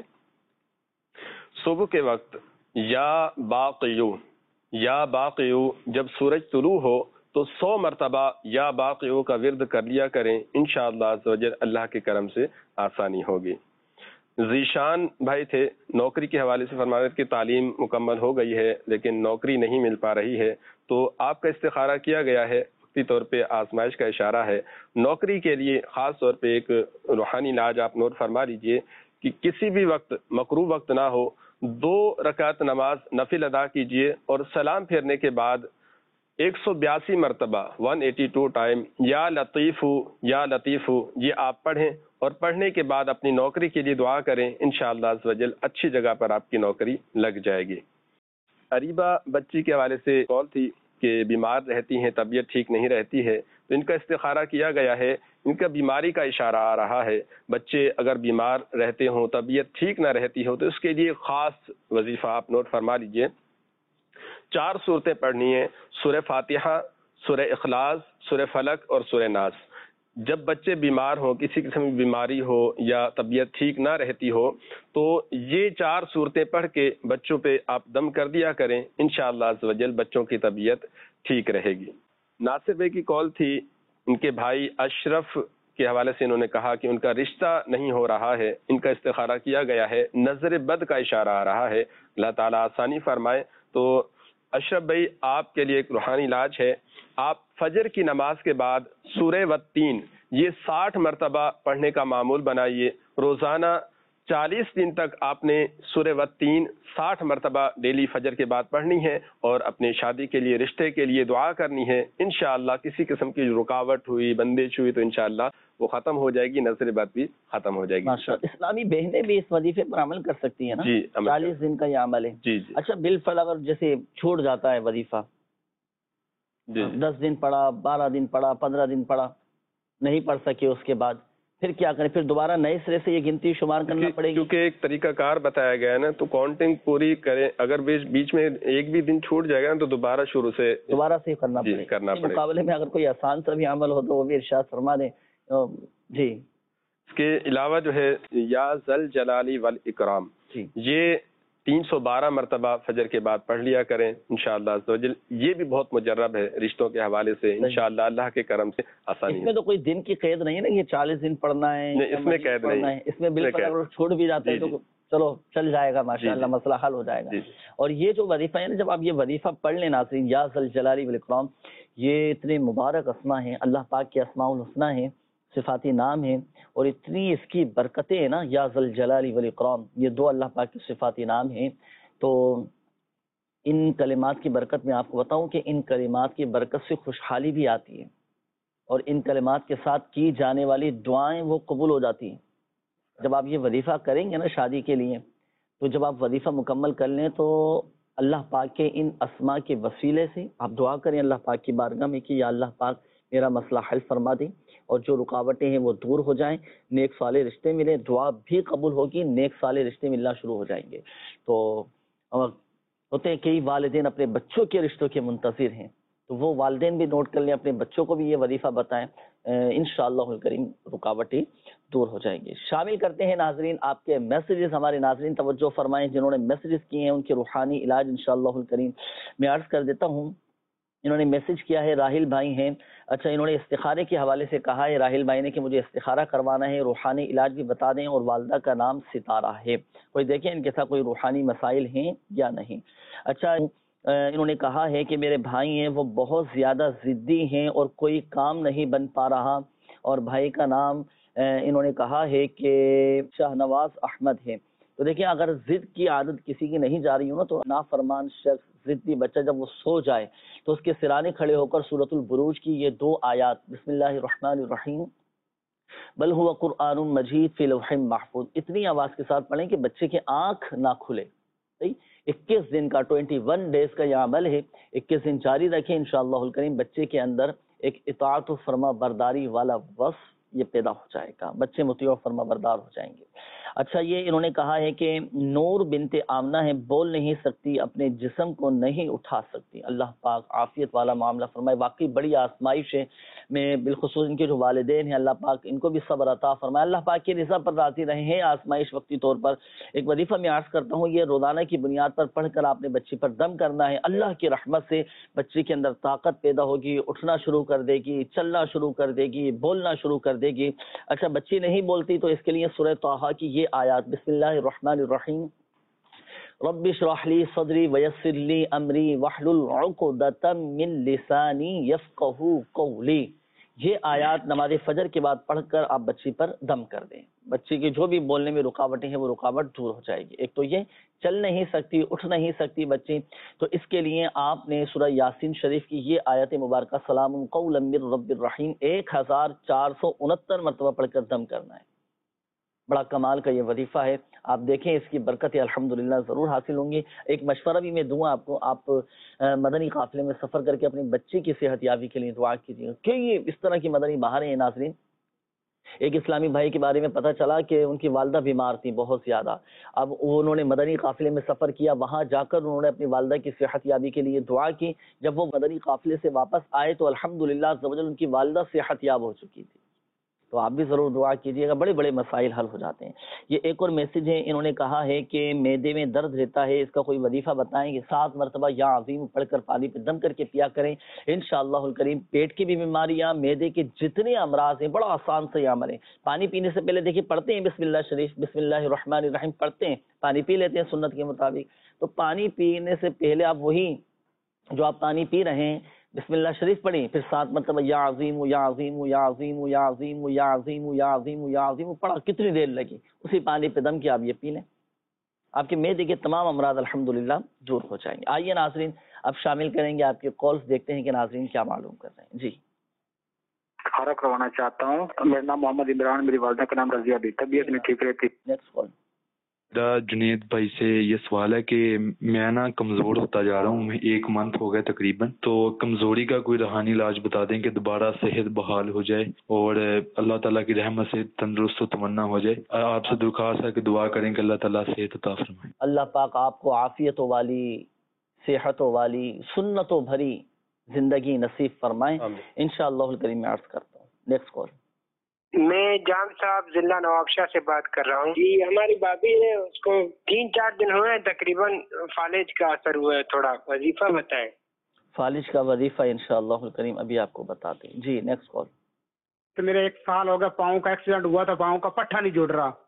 صبح کے وقت یا باقیو یا باقیو جب سورج طلوع ہو تو سو مرتبہ یا باقیو کا ورد کر لیا کریں، انشاءاللہ عز و جل اللہ کے کرم سے آسانی ہوگی۔ ذیشان بھائی تھے، نوکری کے حوالے سے فرمانے کی تعلیم مکمل ہو گئی ہے لیکن نوکری نہیں مل پا رہی ہے، تو آپ کا استخارہ کیا گیا ہے، وقتی طور پہ آزمائش کا اشارہ ہے۔ نوکری کے لیے خاص طور پہ ایک روحانی علاج آپ نوٹ فرما لیجئے کہ کسی بھی وقت مکروہ وقت نہ ہو، دو رکعت نماز نفل ادا کیجئے اور سلام پھیرنے کے بعد ایک سو بیاسی مرتبہ ون ایٹی ٹو ٹائم یا لطیف یا لطیف یہ آپ پڑھیں اور پڑھنے کے بعد اپنی نوکری کے لیے دعا کریں، انشاءاللہ عز و جل اچھی جگہ پر آپ کی نوکری لگ جائے گی۔ اریبہ بچی کے حوالے سے کال تھی کہ بیمار رہتی ہیں، طبیعت ٹھیک نہیں رہتی ہے، تو ان کا استخارہ کیا گیا ہے، ان کا بیماری کا اشارہ آ رہا ہے۔ بچے اگر بیمار رہتے ہوں، طبیعت ٹھیک نہ رہتی ہو تو اس کے لیے خاص وظیفہ آپ نوٹ فرما لیجئے، چار صورتیں پڑھنی ہیں، سورہ فاتحہ، سورہ اخلاص، سورہ فلق اور سورہ ناس۔ جب بچے بیمار ہوں، کسی قسم کی بیماری ہو یا طبیعت ٹھیک نہ رہتی ہو تو یہ چار صورتیں پڑھ کے بچوں پہ آپ دم کر دیا کریں، انشاءاللہ عز و جل بچوں کی طبیعت ٹھیک رہے گی۔ ناصر بھائی کی کال تھی، ان کے بھائی اشرف کے حوالے سے انہوں نے کہا کہ ان کا رشتہ نہیں ہو رہا ہے، ان کا استخارہ کیا گیا ہے، نظر بد کا اشارہ آ رہا ہے، اللہ تعالیٰ آسانی فرمائے۔ تو اشرف بھائی آپ کے لیے ایک روحانی علاج ہے، آپ فجر کی نماز کے بعد سورہ والتین یہ ساٹھ مرتبہ پڑھنے کا معمول بنائیے، روزانہ چالیس دن تک آپ نے سورہ والتین ساٹھ مرتبہ ڈیلی فجر کے بعد پڑھنی ہے اور اپنی شادی کے لیے، رشتے کے لیے دعا کرنی ہے، انشاءاللہ کسی قسم کی رکاوٹ ہوئی، بندش ہوئی تو انشاءاللہ وہ ختم ہو جائے گی، نظر بد بھی ختم ہو جائے گی۔ اسلامی بہنیں بھی اس وظیفے پر عمل کر سکتی ہیں نا؟ جی، چالیس دن کا یہ عمل ہے۔ جی جی اچھا بالفعل اگر جیسے چھوٹ جاتا ہے وظیفہ، دس دن پڑھا، بارہ دن پڑھا، پندرہ دن پڑھا، نہیں پڑھ سکے، اس کے بعد پھر کیا کریں؟ پھر دوبارہ نئے سرے سے یہ گنتی شمار کرنا پڑے گی؟ کیونکہ ایک طریقہ کار بتایا گیا ہے نا، تو کاؤنٹنگ پوری کریں، اگر بیچ میں ایک بھی دن چھوٹ جائے گا نا تو دوبارہ شروع سے دوبارہ سے کرنا جی پڑے کرنا گا۔ پڑے مقابلے میں اگر کوئی آسان سا بھی عمل ہو تو وہ بھی ارشاد فرما دیں۔ جی، اس کے علاوہ جو ہے یا ذل جلالی والاکرام، یہ تین سو بارہ مرتبہ فجر کے بعد پڑھ لیا کریں، انشاءاللہ عز و جل یہ بھی بہت مجرب ہے رشتوں کے حوالے سے، انشاءاللہ اللہ کے کرم سے آسانی۔ اس میں تو کوئی دن کی قید نہیں ہے نا، یہ چالیس دن پڑھنا ہے، اس میں قید نہیں، اس میں بالکل اگر چھوٹ بھی جاتا ہے تو چلو چل جائے گا، ماشاءاللہ مسئلہ حل ہو جائے گا۔ اور یہ جو وظیفہ ہے نا، جب آپ یہ وظیفہ پڑھ لیں ناظرین، یا ذل جلالی والاکرام، یہ اتنے مبارک اسما ہیں، اللہ پاک کے اسماء الحسنی ہیں، صفاتی نام ہیں، اور اتنی اس کی برکتیں ہیں نا، یا ذل جلالی والاکرام، یہ دو اللہ پاک کے صفاتی نام ہیں۔ تو ان کلمات کی برکت میں آپ کو بتاؤں کہ ان کلمات کی برکت سے خوشحالی بھی آتی ہے، اور ان کلمات کے ساتھ کی جانے والی دعائیں وہ قبول ہو جاتی ہیں۔ جب آپ یہ وظیفہ کریں گے نا شادی کے لیے، تو جب آپ وظیفہ مکمل کر لیں تو اللہ پاک کے ان اسماء کے وسیلے سے آپ دعا کریں اللہ پاک کی بارگاہ میں کہ یا اللہ پاک میرا مسئلہ حل فرما دیں، اور جو رکاوٹیں ہیں وہ دور ہو جائیں، نیک صالح رشتے ملیں، دعا بھی قبول ہوگی، نیک صالح رشتے ملنا شروع ہو جائیں گے۔ تو ہوتے ہیں کئی والدین اپنے بچوں کے رشتوں کے منتظر ہیں، تو وہ والدین بھی نوٹ کر لیں، اپنے بچوں کو بھی یہ وظیفہ بتائیں، انشاءاللہ الکریم رکاوٹیں دور ہو جائیں گے۔ شامل کرتے ہیں ناظرین آپ کے میسیجز، ہمارے ناظرین توجہ فرمائیں جنہوں نے میسیجز کیے ہیں ان کے روحانی علاج انشاءاللہ الکریم میں عرض کر دیتا ہوں۔ انہوں نے میسج کیا ہے، راہل بھائی ہیں، اچھا انہوں نے استخارے کے حوالے سے کہا ہے راہل بھائی نے کہ مجھے استخارہ کروانا ہے، روحانی علاج بھی بتا دیں، اور والدہ کا نام ستارہ ہے، کوئی دیکھیں ان کے ساتھ کوئی روحانی مسائل ہیں یا نہیں۔ اچھا انہوں نے کہا ہے کہ میرے بھائی ہیں وہ بہت زیادہ ضدی ہیں اور کوئی کام نہیں بن پا رہا، اور بھائی کا نام انہوں نے کہا ہے کہ شاہنواز احمد ہے، تو دیکھیں اگر ضد کی عادت کسی کی نہیں جا رہی ہو نا، تو نافرمان شخص ضدی بچہ جب وہ سو جائے تو اس کے سرانے کھڑے ہو کر سورۃ البروج کی یہ دو آیات بسم اللہ الرحمن الرحیم بل هو قرآن مجید فی لوح محفوظ اتنی آواز کے ساتھ پڑھیں کہ بچے کی آنکھ نہ کھلے. اکیس دن کا ٹوئنٹی ون ڈیز کا یہ عمل ہے، اکیس دن جاری رکھیں انشاءاللہ الکریم. بچے کے اندر ایک اطاعت و فرما برداری والا وصف یہ پیدا ہو جائے گا، بچے مطیع و فرما بردار ہو جائیں گے. اچھا یہ انہوں نے کہا ہے کہ نور بنت آمنہ ہے، بول نہیں سکتی، اپنے جسم کو نہیں اٹھا سکتی. اللہ پاک عافیت والا معاملہ فرمائے. واقعی بڑی آزمائش ہے، میں بالخصوص ان کے جو والدین ہیں اللہ پاک ان کو بھی صبر عطا فرمائے، اللہ پاک کی رضا پر راضی رہے ہیں. آزمائش وقتی طور پر ایک وظیفہ میں عرض کرتا ہوں، یہ روزانہ کی بنیاد پر پڑھ کر آپ نے بچی پر دم کرنا ہے. اللہ کی رحمت سے بچی کے اندر طاقت پیدا ہوگی، اٹھنا شروع کر دے گی، چلنا شروع کر دے گی، بولنا شروع کر دے گی. اچھا بچی نہیں بولتی تو اس کے لیے سورہ طٰہٰ کی یہ آیات بسم اللہ الرحمن الرحیم رب اشرح لی صدری ویسر لی امری واحلل عقدۃ من لسانی یفقہوا قولی، یہ آیات نماز فجر کے بعد پڑھ کر آپ بچی پر دم کر دیں. بچی کی جو بھی بولنے میں رکاوٹیں ہیں وہ رکاوٹ دور ہو جائے گی. ایک تو یہ چل نہیں سکتی، اٹھ نہیں سکتی بچی، تو اس کے لیے آپ نے سورہ یاسین شریف کی یہ آیت مبارکہ سلام قولا من رب الرحیم ایک ہزار چار سو انہتر مرتبہ پڑھ کر دم کرنا ہے. بڑا کمال کا یہ وظیفہ ہے، آپ دیکھیں اس کی برکتیں الحمدللہ ضرور حاصل ہوں گی. ایک مشورہ بھی میں دوں آپ کو، آپ مدنی قافلے میں سفر کر کے اپنی بچی کی صحت یابی کے لیے دعا کیجیے کہ یہ اس طرح کی مدنی بہاریں ہیں. ناظرین ایک اسلامی بھائی کے بارے میں پتہ چلا کہ ان کی والدہ بیمار تھی بہت زیادہ، اب انہوں نے مدنی قافلے میں سفر کیا، وہاں جا کر انہوں نے اپنی والدہ کی صحت یابی کے لیے دعا کی. جب وہ مدنی قافلے سے واپس آئے تو الحمدللہ عز و جل ان کی والدہ صحت یاب ہو چکی تھی. تو آپ بھی ضرور دعا کیجیے گا، بڑے بڑے مسائل حل ہو جاتے ہیں. یہ ایک اور میسج ہے، انہوں نے کہا ہے کہ معدے میں درد رہتا ہے، اس کا کوئی وظیفہ بتائیں کہ سات مرتبہ یا عظیم پڑھ کر پانی پہ دم کر کے پیا کریں انشاءاللہ الکریم. پیٹ کی بھی بیماریاں، معدے کے جتنے امراض ہیں، بڑا آسان سے یہ عمل ہے. پانی پینے سے پہلے دیکھیے پڑھتے ہیں بسم اللہ شریف بسم اللہ الرحمن الرحیم پڑھتے ہیں، پانی پی لیتے ہیں سنت کے مطابق. تو پانی پینے سے پہلے آپ وہی جو آپ پانی پی رہے ہیں بسم اللہ شریف پڑھیں، پھر سات مرتبہ یا عظیم یا عظیم یا عظیم یا عظیم یا عظیم یا عظیم یا عظیم پڑھا. کتنی دیر لگی، اسی پانی پہ دم کے آپ یہ پی لیں، آپ کے معدے کے تمام امراض الحمدللہ دور ہو جائیں گے. آئیے ناظرین اب شامل کریں گے آپ کے کالز، دیکھتے ہیں کہ ناظرین کیا معلوم کر رہے ہیں. جی استخارہ کروانا چاہتا ہوں. میرا نام محمد عمران، میری والدہ کا نام رضیہ بھی، طبیعت میں ٹھیک رہتی. Next call. جنید بھائی سے یہ سوال ہے کہ میں نا کمزور ہوتا جا رہا ہوں، ایک منتھ ہو گیا تقریباً، تو کمزوری کا کوئی روحانی علاج بتا دیں کہ دوبارہ صحت بحال ہو جائے اور اللہ تعالیٰ کی رحمت سے تندرست و تمنا ہو جائے. آپ سے درخواست ہے کہ دعا کریں کہ اللہ تعالیٰ صحت عطا فرمائے. اللہ پاک آپ کو عافیتوں والی، صحتوں والی، سنتوں بھری زندگی نصیب فرمائیں انشاءاللہ الکریم. میں عرض کرتا ہوں نیکسٹ کال. میں جام صاحب ضلع نوابشاہ سے بات کر رہا ہوں. جی ہماری بابی ہے، اس کو تین چار دن ہوئے ہیں تقریباً فالج کا اثر ہوا ہے، تھوڑا وظیفہ بتائیں. فالج کا وظیفہ انشاءاللہ الکریم ابھی آپ کو بتاتے ہیں. جی نیکسٹ کال. تو میرا ایک سال ہو گیا، پاؤں کا ایکسیڈنٹ ہوا تھا، پاؤں کا پٹھا نہیں جڑ رہا.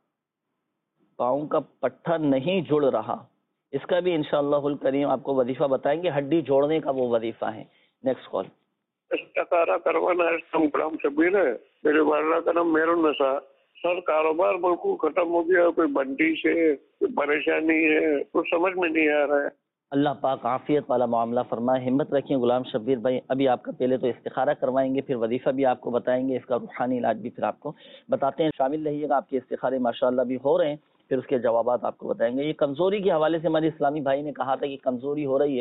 پاؤں کا پٹھا نہیں جڑ رہا، اس کا بھی انشاءاللہ الکریم آپ کو وظیفہ بتائیں گے، ہڈی جوڑنے کا وہ وظیفہ ہے. Next call. استخارہ کروانا ہے. غلام شبیر ہے، میرے والدہ کا نام میرن نسا. سر کاروبار بالکل ختم ہو گیا، کوئی بنٹی سے کوئی پریشانی ہے، کچھ سمجھ میں نہیں آ رہا ہے. اللہ پاک عافیت والا معاملہ فرمائے. ہمت رکھیں غلام شبیر بھائی، ابھی آپ کا پہلے تو استخارہ کروائیں گے، پھر وظیفہ بھی آپ کو بتائیں گے، اس کا روحانی علاج بھی پھر آپ کو بتاتے ہیں. شامل رہیے گا، آپ کے استخارے ماشاءاللہ بھی ہو رہے ہیں، پھر اس کے جوابات آپ کو بتائیں گے. یہ کمزوری کے حوالے سے ہمارے اسلامی بھائی نے کہا تھا کہ کمزوری ہو رہی ہے.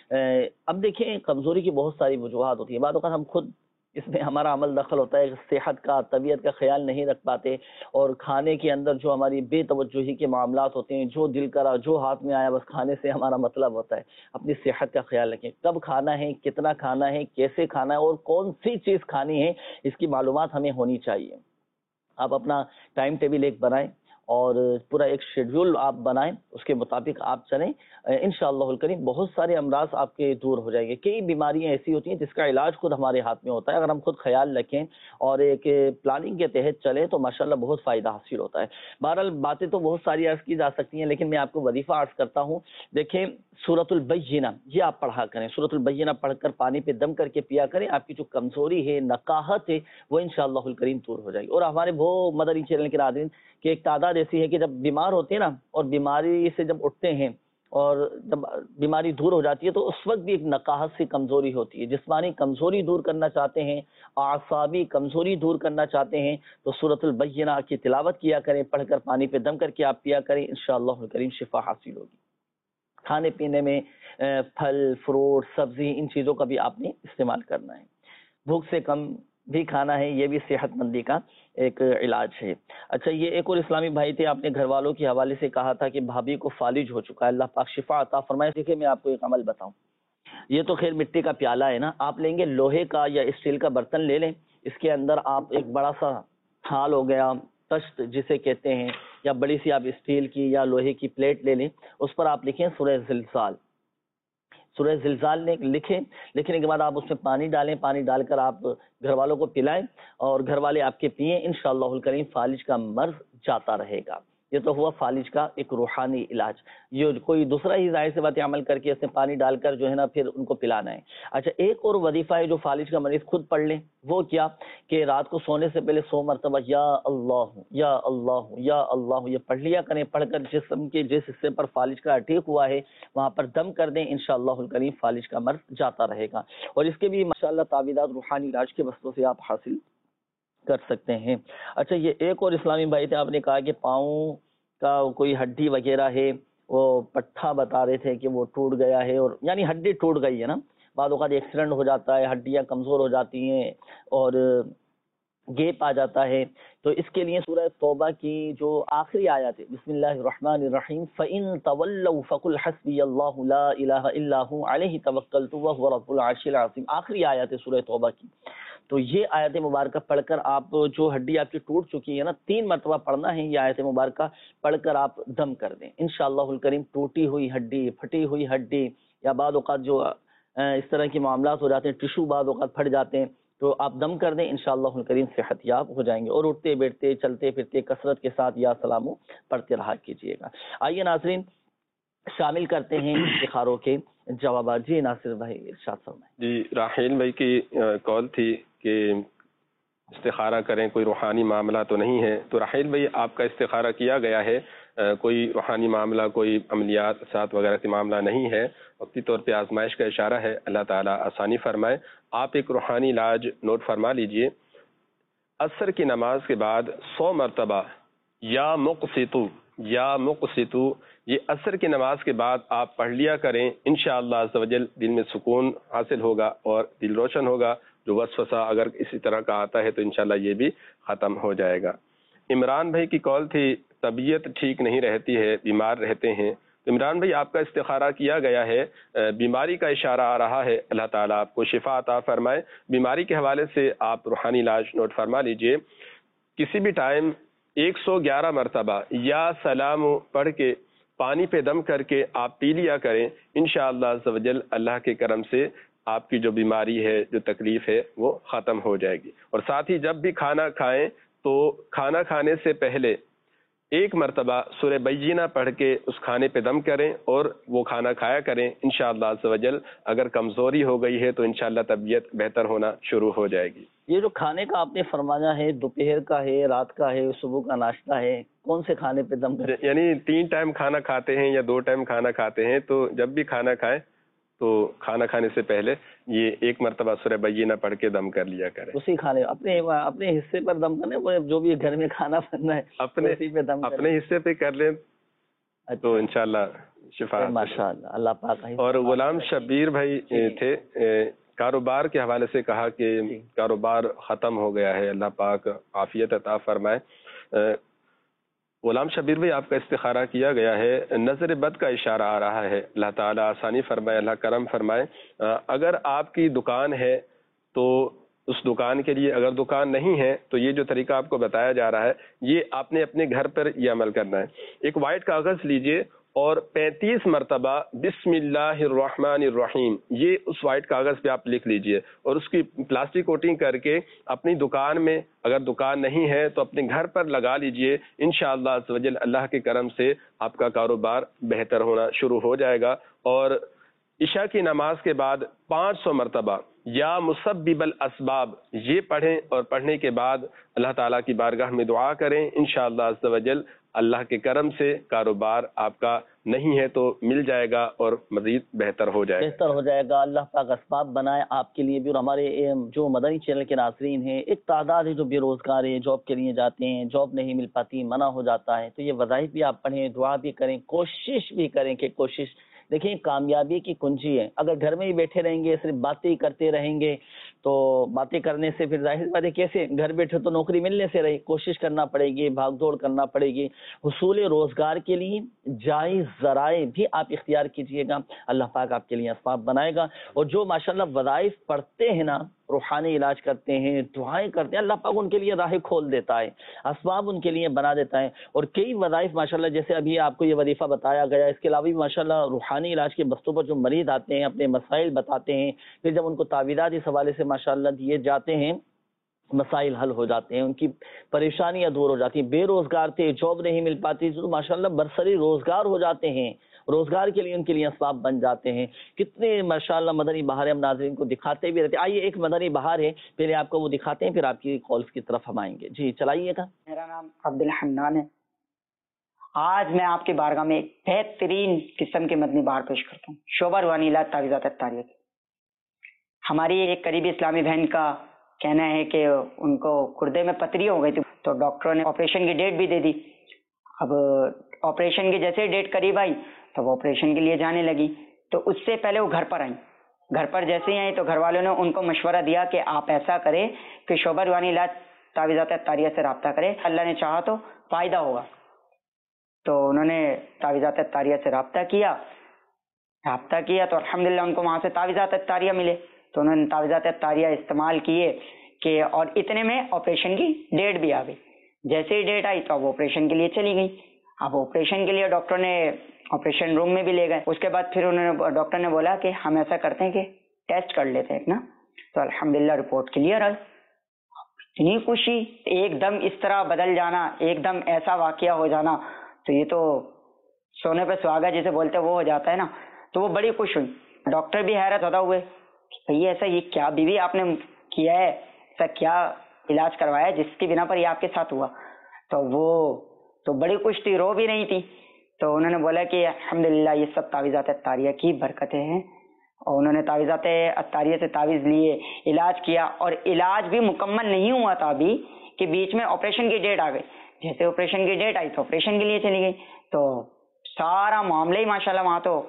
اب دیکھیں کمزوری کی بہت ساری وجوہات ہوتی ہیں. بعض اوقات ہم خود اس میں ہمارا عمل دخل ہوتا ہے، صحت کا، طبیعت کا خیال نہیں رکھ پاتے، اور کھانے کے اندر جو ہماری بے توجہی کے معاملات ہوتے ہیں، جو دل کرا جو ہاتھ میں آیا بس کھانے سے ہمارا مطلب ہوتا ہے. اپنی صحت کا خیال رکھیں، کب کھانا ہے، کتنا کھانا ہے، کیسے کھانا ہے اور کون سی چیز کھانی ہے، اس کی معلومات ہمیں ہونی چاہیے. آپ اپنا ٹائم ٹیبل ایک بنائیں اور پورا ایک شیڈیول آپ بنائیں، اس کے مطابق آپ چلیں، انشاءاللہ الکریم بہت سارے امراض آپ کے دور ہو جائیں گے۔ کئی بیماریاں ایسی ہوتی ہیں جس کا علاج خود ہمارے ہاتھ میں ہوتا ہے، اگر ہم خود خیال رکھیں اور ایک پلاننگ کے تحت چلیں تو ماشاءاللہ بہت فائدہ حاصل ہوتا ہے۔ بہرحال باتیں تو بہت ساری عرض کی جا سکتی ہیں، لیکن میں آپ کو وظیفہ عرض کرتا ہوں۔ دیکھیں سورۃ البینہ یہ آپ پڑھا کریں، سورۃ البینہ پڑھ کر پانی پہ دم کر کے پیا کریں، آپ کی جو کمزوری ہے، نقاہت ہے، وہ انشاءاللہ الکریم دور ہو جائے گی۔ اور ہمارے وہ مدنی چینل کے ناظرین کہ ایک تعداد ایسی ہے کہ جب بیمار ہوتے ہیں نا اور بیماری سے جب اٹھتے ہیں اور جب بیماری دور ہو جاتی ہے تو اس وقت بھی ایک نقاہت سی کمزوری ہوتی ہے۔ جسمانی کمزوری دور کرنا چاہتے ہیں، اعصابی کمزوری دور کرنا چاہتے ہیں تو سورۃ البینہ کی تلاوت کیا کریں، پڑھ کر پانی پہ دم کر کے آپ پیا کریں، انشاءاللہ الکریم شفا حاصل ہوگی۔ کھانے پینے میں پھل فروٹ سبزی ان چیزوں کا بھی آپ نے استعمال کرنا ہے۔ بھوک سے کم بھی کھانا ہے، یہ بھی صحت مندی کا ایک علاج ہے۔ اچھا یہ ایک اور اسلامی بھائی تھے، آپ نے گھر والوں کے حوالے سے کہا تھا کہ بھابھی کو فالج ہو چکا ہے، اللہ پاک شفا عطا فرمائے۔ دیکھیں میں آپ کو ایک عمل بتاؤں، یہ تو خیر مٹی کا پیالہ ہے نا، آپ لیں گے لوہے کا یا اسٹیل کا برتن لے لیں، اس کے اندر آپ ایک بڑا سا تھال ہو گیا تشت جسے کہتے ہیں، یا بڑی سی آپ اسٹیل کی یا لوہے کی پلیٹ لے لیں، اس پر آپ لکھیں سورہ زلزال، سورہ زلزال نے لکھیں، لکھنے کے بعد آپ اس میں پانی ڈالیں، پانی ڈال کر آپ گھر والوں کو پلائیں اور گھر والے آپ کے پئیں، انشاءاللہ الکریم فالج کا مرض جاتا رہے گا۔ یہ تو ہوا فالج کا ایک روحانی علاج۔ یہ کوئی دوسرا ہی ظاہر سی بات عمل کر کے اس میں پانی ڈال کر جو ہے نا پھر ان کو پلانا ہے۔ اچھا ایک اور وظیفہ ہے جو فالج کا مریض خود پڑھ لیں، وہ کیا کہ رات کو سونے سے پہلے سو مرتبہ یا اللہ یا اللہ یا اللہ یہ پڑھ لیا کریں، پڑھ کر جسم کے جس حصے پر فالج کا اٹیک ہوا ہے وہاں پر دم کر دیں، انشاءاللہ الکریم فالج کا مرض جاتا رہے گا۔ اور اس کے بھی ماشاءاللہ تعویذات روحانی علاج کے وسطوں سے آپ حاصل کر سکتے ہیں۔ اچھا یہ ایک اور اسلامی بھائی تھے، آپ نے کہا کہ پاؤں کا کوئی ہڈی وغیرہ ہے، وہ پٹھا بتا رہے تھے کہ وہ ٹوٹ گیا ہے، اور یعنی ہڈی ٹوٹ گئی ہے نا، بعض اوقات ایکسیڈنٹ ہو جاتا ہے، ہڈیاں کمزور ہو جاتی ہیں اور گیپ آ جاتا ہے، تو اس کے لیے سورہ توبہ کی جو آخری آیت ہے بسم اللہ الرحمن الرحیم فَإِن تَوَلَّوْا فَقُلْ حَسْبِيَ اللَّهُ لَا إِلَهَ إِلَّا هُوَ عَلَيْهِ تَوَكَّلْتُ وَهُوَ رَبُّ الْعَرْشِ الْعَظِيمِ، آخری آیت ہے سورہ توبہ کی۔ تو یہ آیت مبارکہ پڑھ کر آپ جو ہڈی آپ کی ٹوٹ چکی ہے نا، تین مرتبہ پڑھنا ہے، یہ آیت مبارکہ پڑھ کر آپ دم کر دیں، انشاءاللہ الکریم ٹوٹی ہوئی ہڈی، پھٹی ہوئی ہڈی، یا بعض اوقات جو اس طرح کے معاملات ہو جاتے ہیں، ٹشو بعض اوقات پھٹ جاتے ہیں، تو آپ دم کر دیں، انشاءاللہ الکریم صحت یاب ہو جائیں گے۔ اور اٹھتے بیٹھتے چلتے پھرتے کثرت کے ساتھ یا سلامو پڑھتے رہا کیجیے گا۔ آئیے ناظرین شامل کرتے ہیں استخاروں کے جوابات۔ جی ناصر بھائی ارشاد فرمائیں۔ جی راحیل بھائی کی کال تھی کہ استخارہ کریں، کوئی روحانی معاملہ تو نہیں ہے، تو راحیل بھائی آپ کا استخارہ کیا گیا ہے، کوئی روحانی معاملہ کوئی عملیات ساتھ وغیرہ کے معاملہ نہیں ہے، وقتی طور پہ آزمائش کا اشارہ ہے، اللہ تعالیٰ آسانی فرمائے۔ آپ ایک روحانی علاج نوٹ فرما لیجئے، عصر کی نماز کے بعد سو مرتبہ یا مقسطو یا مقسطو یہ عصر کی نماز کے بعد آپ پڑھ لیا کریں، انشاءاللہ عز و جل دل میں سکون حاصل ہوگا اور دل روشن ہوگا، جو وسوسہ اگر اسی طرح کا آتا ہے تو انشاءاللہ یہ بھی ختم ہو جائے گا۔ عمران بھائی کی کال تھی، طبیعت ٹھیک نہیں رہتی ہے، بیمار رہتے ہیں، تو عمران بھائی آپ کا استخارہ کیا گیا ہے، بیماری کا اشارہ آ رہا ہے، اللہ تعالیٰ آپ کو شفا عطا فرمائے۔ بیماری کے حوالے سے آپ روحانی علاج نوٹ فرما لیجئے، کسی بھی ٹائم ایک سو گیارہ مرتبہ یا سلام پڑھ کے پانی پہ دم کر کے آپ پی لیا کریں، انشاءاللہ عز و جل اللہ کے کرم سے آپ کی جو بیماری ہے، جو تکلیف ہے، وہ ختم ہو جائے گی۔ اور ساتھ ہی جب بھی کھانا کھائیں تو کھانا کھانے سے پہلے ایک مرتبہ سورہ بینہ پڑھ کے اس کھانے پہ دم کریں اور وہ کھانا کھایا کریں، انشاءاللہ عز و جل اگر کمزوری ہو گئی ہے تو انشاءاللہ طبیعت بہتر ہونا شروع ہو جائے گی۔ یہ جو کھانے کا آپ نے فرمایا ہے، دوپہر کا ہے، رات کا ہے، صبح کا ناشتہ ہے، کون سے کھانے پہ دم کریں؟ یعنی تین ٹائم کھانا کھاتے ہیں یا دو ٹائم کھانا کھاتے ہیں، تو جب بھی کھانا کھائیں تو کھانا کھانے سے پہلے یہ ایک مرتبہ سورہ بینہ پڑھ کے دم کر لیا کریں۔ اسی کھانے اپنے اپنے حصے پر دم کرنے، وہ جو بھی گھر میں کھانا بننا ہے اپنے اسی پہ دم اپنے حصے پہ کر لیں تو انشاءاللہ شفا۔ ماشاءاللہ، اللہ پاک۔ اور غلام شبیر بھائی تھے، کاروبار کے حوالے سے کہا کہ کاروبار ختم ہو گیا ہے، اللہ پاک عافیت عطا فرمائے۔ غلام شبیر بھائی آپ کا استخارہ کیا گیا ہے، نظر بد کا اشارہ آ رہا ہے، اللہ تعالیٰ آسانی فرمائے، اللہ کرم فرمائے۔ اگر آپ کی دکان ہے تو اس دکان کے لیے. اگر دکان نہیں ہے تو یہ جو طریقہ آپ کو بتایا جا رہا ہے یہ آپ نے اپنے گھر پر یہ عمل کرنا ہے. ایک وائٹ کاغذ لیجئے اور پینتیس مرتبہ بسم اللہ الرحمن الرحیم یہ اس وائٹ کاغذ پہ آپ لکھ لیجئے اور اس کی پلاسٹک کوٹنگ کر کے اپنی دکان میں, اگر دکان نہیں ہے تو اپنے گھر پر لگا لیجئے. انشاءاللہ عز و جل اللہ کے کرم سے آپ کا کاروبار بہتر ہونا شروع ہو جائے گا. اور عشاء کی نماز کے بعد پانچ سو مرتبہ یا مسبب الاسباب یہ پڑھیں اور پڑھنے کے بعد اللہ تعالیٰ کی بارگاہ میں دعا کریں. انشاءاللہ عز و جل اللہ کے کرم سے کاروبار آپ کا نہیں ہے تو مل جائے گا اور مزید بہتر ہو جائے گا بہتر ہو جائے گا. اللہ پاک اسباب بنائے آپ کے لیے بھی. اور ہمارے جو مدنی چینل کے ناظرین ہیں ایک تعداد ہے جو بے روزگار ہیں, جاب کے لیے جاتے ہیں, جاب نہیں مل پاتی, منع ہو جاتا ہے, تو یہ وظائف بھی آپ پڑھیں, دعا بھی کریں, کوشش بھی کریں کہ کوشش دیکھیں کامیابی کی کنجی ہے. اگر گھر میں ہی بیٹھے رہیں گے صرف باتیں ہی کرتے رہیں گے تو باتیں کرنے سے پھر ظاہر بات ہے کیسے گھر بیٹھے تو نوکری ملنے سے رہی. کوشش کرنا پڑے گی, بھاگ دوڑ کرنا پڑے گی. حصول روزگار کے لیے جائز ذرائع بھی آپ اختیار کیجئے گا, اللہ پاک آپ کے لیے اسباب بنائے گا. اور جو ماشاءاللہ وظائف پڑھتے ہیں نا, روحانی علاج کرتے ہیں, دعائیں کرتے ہیں, اللہ پاک ان کے لیے راہ کھول دیتا ہے, اسباب ان کے لیے بنا دیتا ہے. اور کئی وظائف ماشاءاللہ جیسے ابھی آپ کو یہ وظیفہ بتایا گیا, اس کے علاوہ بھی ماشاءاللہ روحانی علاج کے بستوں پر جو مریض آتے ہیں اپنے مسائل بتاتے ہیں, پھر جب ان کو تعویذات اس حوالے سے ماشاءاللہ دیے جاتے ہیں مسائل حل ہو جاتے ہیں, ان کی پریشانیاں دور ہو جاتی ہیں. بے روزگار تھے, جاب نہیں مل پاتی, تو ماشاءاللہ برسری روزگار ہو جاتے ہیں, روزگار کے لیے ان کے لیے اسباب بن جاتے ہیں. کتنے ماشاءاللہ مدنی بہار ہم ناظرین کو دکھاتے بھی رہتے ہیں. آئیے ایک مدنی بہار ہے, پہلے آپ کو وہ دکھاتے ہیں پھر آپ کی کالز کی طرف ہم آئیں گے. جی چلائیے گا. میرا نام عبد الحنان ہے. آج میں آپ کی بارگاہ میں ایک بہترین قسم کی مدنی بہار پیش کرتا ہوں, شعبہ روحانی علاج تعویذات الطاریہ. ہماری ایک قریبی اسلامی بہن کا کہنا ہے کہ ان کو گردے میں پتری ہو گئی تھی, تو ڈاکٹروں نے آپریشن کی ڈیٹ بھی دے دی. اب آپریشن کی جیسے ڈیٹ قریب آئی تو وہ آپریشن کے لیے جانے لگی, تو اس سے پہلے وہ گھر پر آئیں. گھر پر جیسے ہی آئی تو گھر والوں نے ان کو مشورہ دیا کہ آپ ایسا کریں کہ شعبہ روحانی علاج تعویذات الطاریہ سے رابطہ کریں, اللہ نے چاہا تو فائدہ ہوگا. تو انہوں نے تعویذات الطاریہ سے رابطہ کیا رابطہ کیا تو الحمدللہ ان کو وہاں سے تعویذات الطاریہ ملے. تو انہوں نے تعویذات الطاریہ استعمال کیے کہ اور اتنے میں آپریشن کی ڈیٹ بھی آ گئی. جیسے ہی ڈیٹ آئی تو اب آپریشن کے لیے چلی گئی. اب آپریشن کے لیے ڈاکٹر نے آپریشن روم میں بھی لے گئے. اس کے بعد پھر انہوں نے ڈاکٹر نے بولا کہ ہم ایسا کرتے ہیں کہ ٹیسٹ کر لیتے ہیں نا. تو الحمدللہ رپورٹ کلیئر آئی. اتنی خوشی, ایک دم اس طرح بدل جانا, ایک دم ایسا واقعہ ہو جانا, تو یہ تو سونے پہ سہاگا جسے بولتے وہ ہو جاتا ہے نا. تو وہ بڑی خوش ہوئی. ڈاکٹر بھی حیرت ہوتا ہوئے کہ یہ ایسا یہ کیا بیوی آپ نے کیا ہے, ایسا کیا علاج کروایا جس کی بنا پر یہ آپ کے ساتھ ہوا. تو وہ تو بڑی خوش تھی, رو بھی نہیں تھی. تو انہوں نے بولا کہ الحمدللہ یہ سب تعویذات الطاریہ کی برکتیں ہیں. اور انہوں نے تعویذات الطاریہ سے تعویذ لیے, علاج کیا, اور علاج بھی مکمل نہیں ہوا تھا ابھی کہ بیچ میں آپریشن کی ڈیٹ آ گئی. جیسے آپریشن کی ڈیٹ آئی تو آپریشن کے لیے چلی گئی. تو سارا معاملہ ہی ماشاءاللہ وہاں تو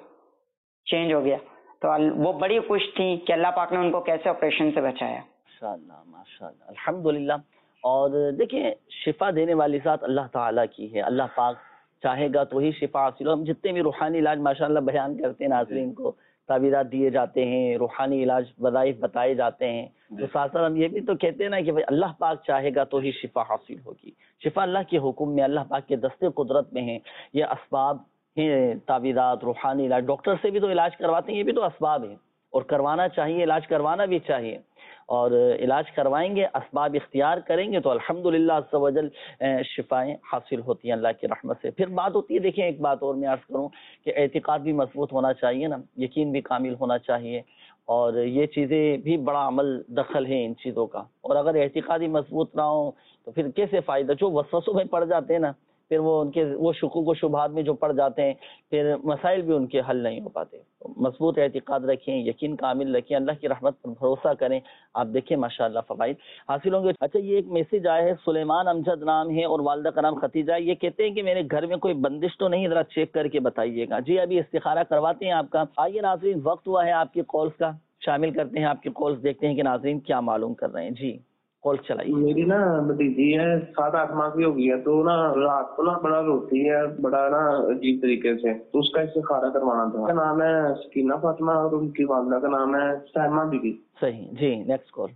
چینج ہو گیا. تو وہ بڑی خوش تھی کہ اللہ پاک نے ان کو کیسے آپریشن سے بچایا. ماشاءاللہ ماشاءاللہ الحمدللہ. اور دیکھیں شفا دینے والی ذات اللہ تعالیٰ کی ہے. اللہ پاک چاہے گا تو ہی شفا حاصل ہو. ہم جتنے بھی روحانی علاج ماشاءاللہ بیان کرتے ہیں ناظرین کو, تعویذات دیے جاتے ہیں, روحانی علاج وظائف بتائے جاتے ہیں, تو ساتھ ساتھ ہم یہ بھی تو کہتے ہیں نا کہ بھائی اللہ پاک چاہے گا تو ہی شفا حاصل ہوگی. شفا اللہ کے حکم میں, اللہ پاک کے دستے قدرت میں ہے. یہ اسباب ہیں, تعویذات, روحانی علاج. ڈاکٹر سے بھی تو علاج کرواتے ہیں, یہ بھی تو اسباب ہیں اور کروانا چاہیے, علاج کروانا بھی چاہیے. اور علاج کروائیں گے, اسباب اختیار کریں گے تو الحمدللہ عز و جل شفائیں حاصل ہوتی ہیں اللہ کی رحمت سے. پھر بات ہوتی ہے, دیکھیں ایک بات اور میں عرض کروں کہ اعتقاد بھی مضبوط ہونا چاہیے نا, یقین بھی کامل ہونا چاہیے. اور یہ چیزیں بھی بڑا عمل دخل ہے ان چیزوں کا. اور اگر اعتقادی مضبوط نہ ہو تو پھر کیسے فائدہ. جو وسوسوں میں پڑ جاتے ہیں نا, پھر وہ ان کے وہ شکوک و شبہات میں جو پڑ جاتے ہیں, پھر مسائل بھی ان کے حل نہیں ہو پاتے. مضبوط اعتقاد رکھیں, یقین کامل رکھیں, اللہ کی رحمت پر بھروسہ کریں, آپ دیکھیں ماشاءاللہ فوائد حاصل ہوں گے. اچھا, یہ ایک میسج آیا ہے, سلیمان امجد نام ہے اور والدہ کا نام ختیجہ. یہ کہتے ہیں کہ میرے گھر میں کوئی بندش تو نہیں, ذرا چیک کر کے بتائیے گا. جی ابھی استخارہ کرواتے ہیں آپ کا. آئیے ناظرین, وقت ہوا ہے آپ کی کالز کا, شامل کرتے ہیں آپ کی کالز, دیکھتے ہیں کہ ناظرین کیا معلوم کر رہے ہیں. جی کال چلائیے. میری نا بھتیجی ہے, سات آٹھ ماہ کی ہو گئی ہے, تو نا رات کو نا بڑا روتی ہے, بڑا نا عجیب طریقے سے. تو اس کا استخارہ کروانا تھا. اس کا نام ہے سکینہ فاطمہ اور ان کی والدہ کا نام ہے سائمہ بی بی. صحیح, جی نیکسٹ کال.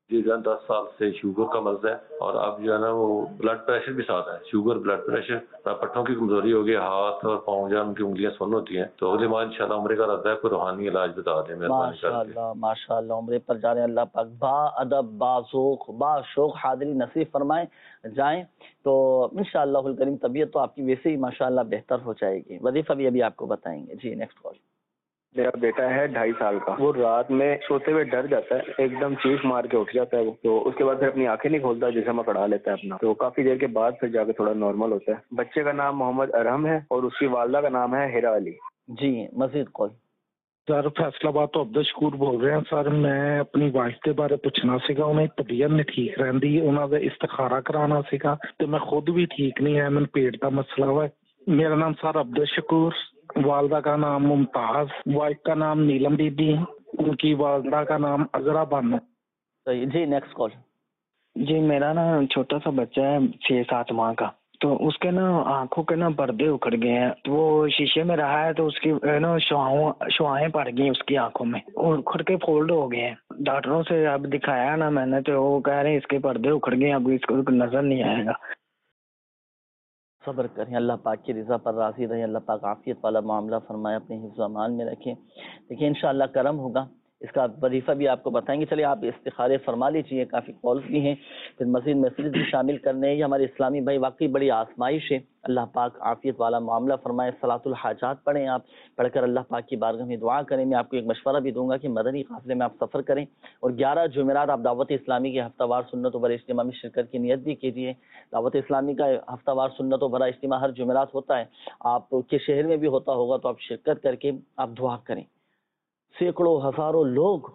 जी जो है दस साल से शुगर का मर्ज है और अब जो है ना वो ब्लड प्रेशर भी साथ है, शुगर ब्लड प्रेशर, पट्टों की कमजोरी हो गई, हाथ और पाँव जो उनकी उंगलियां सुन्न होती हैं। तो अगले माह इंशाल्लाह उम्रे का इरादा है, कोई रूहानी इलाज बता दें मेहरबानी करके। माशाअल्लाह माशाअल्लाह, उम्रे पर जा रहे हैं, अल्लाह पाक बा अदब बाशौक बाशौक हाजिरी नसीब फरमाए जाएं तो इंशाअल्लाहुल करीम तबीयत तो आपकी वैसे ही माशाअल्लाह बेहतर हो जाएगी। वजीफा भी अभी आपको बताएंगे। जी नेक्स्ट कॉल। मेरा बेटा है ढाई साल का, वो रात में सोते हुए डर जाता है, एकदम चीख मार के उठ जाता है वो, तो उसके बाद फिर अपनी आंखें नहीं खोलता, जिसम पकड़ा लेता है अपना, तो काफी देर के बाद फिर जाके थोड़ा नॉर्मल होता है। बच्चे का नाम मोहम्मद अरहम है और उसकी वालदा का नाम है हिरा अली। जी मजीद कॉल। सर फैसलाबाद तो अब्दुल शकूर बोल रहे हैं। सर मैं अपनी वाइफ के बारे पुछना सीगा, उन्हें तबीयत नहीं ठीक रही, उन्होंने इस्तिखारा कराना सीगा तो मैं खुद भी ठीक नहीं है, मैंने पेट का मसला हुआ। मेरा नाम सर अब्दुल शकूर, वालदा का नाम मुमताज, वाइफ का नाम नीलम बीबी, उनकी वालदा का नाम अजरा बानो। जी नेक्स्ट कॉल। जी मेरा ना छोटा सा बच्चा है छः सात माह का, तो उसके ना आंखों के ना पर्दे उखड़ गए हैं, तो वो शीशे में रहा है तो उसकी ना शुआओं शुआएं पड़ गई उसकी आंखों में और उखड़ के फोल्ड हो गए हैं। डॉक्टरों से अब दिखाया ना मैंने, तो वो कह रहे हैं इसके पर्दे उखड़ गए, अब इसको नजर नहीं आएगा। सब्र करें, अल्लाह पाक की रज़ा पर राज़ी रहें, अल्लाह पाक आफियत वाला मामला फरमाए, अपने हिफ्ज़ अमान में रखें। देखिए इंशाअल्लाह करम होगा। इसका वजीफा भी आपको बताएंगे। चलिए आप इस्तिखारे फरमा लीजिए, काफ़ी कॉल्स भी हैं, फिर मज़ीद मैसेज भी शामिल करने हैं। ये हमारे इस्लामी भाई वाकई बड़ी आजमाइश है, अल्लाह पाक आफियत वाला मामला फरमाए। सलातुल हाजात पढ़ें, आप पढ़कर अल्लाह पाक की बारगाह में दुआ करें। मैं आपको एक मशवरा भी दूंगा कि मदनी काफ़िले में आप सफ़र करें और ग्यारह जुमेरात आप दावत इस्लामी के हफ्तावार सुन्नत व बड़ा इज्तिमा में शिरकत की नियत भी कीजिए। दावत इस्लामी का हफ्तावार सुन्नत व बड़ा इज्तिमा हर जुमेरात होता है, आपके शहर में भी होता होगा, तो आप शिरकत करके आप दुआ करें। सैकड़ों हज़ारों लोग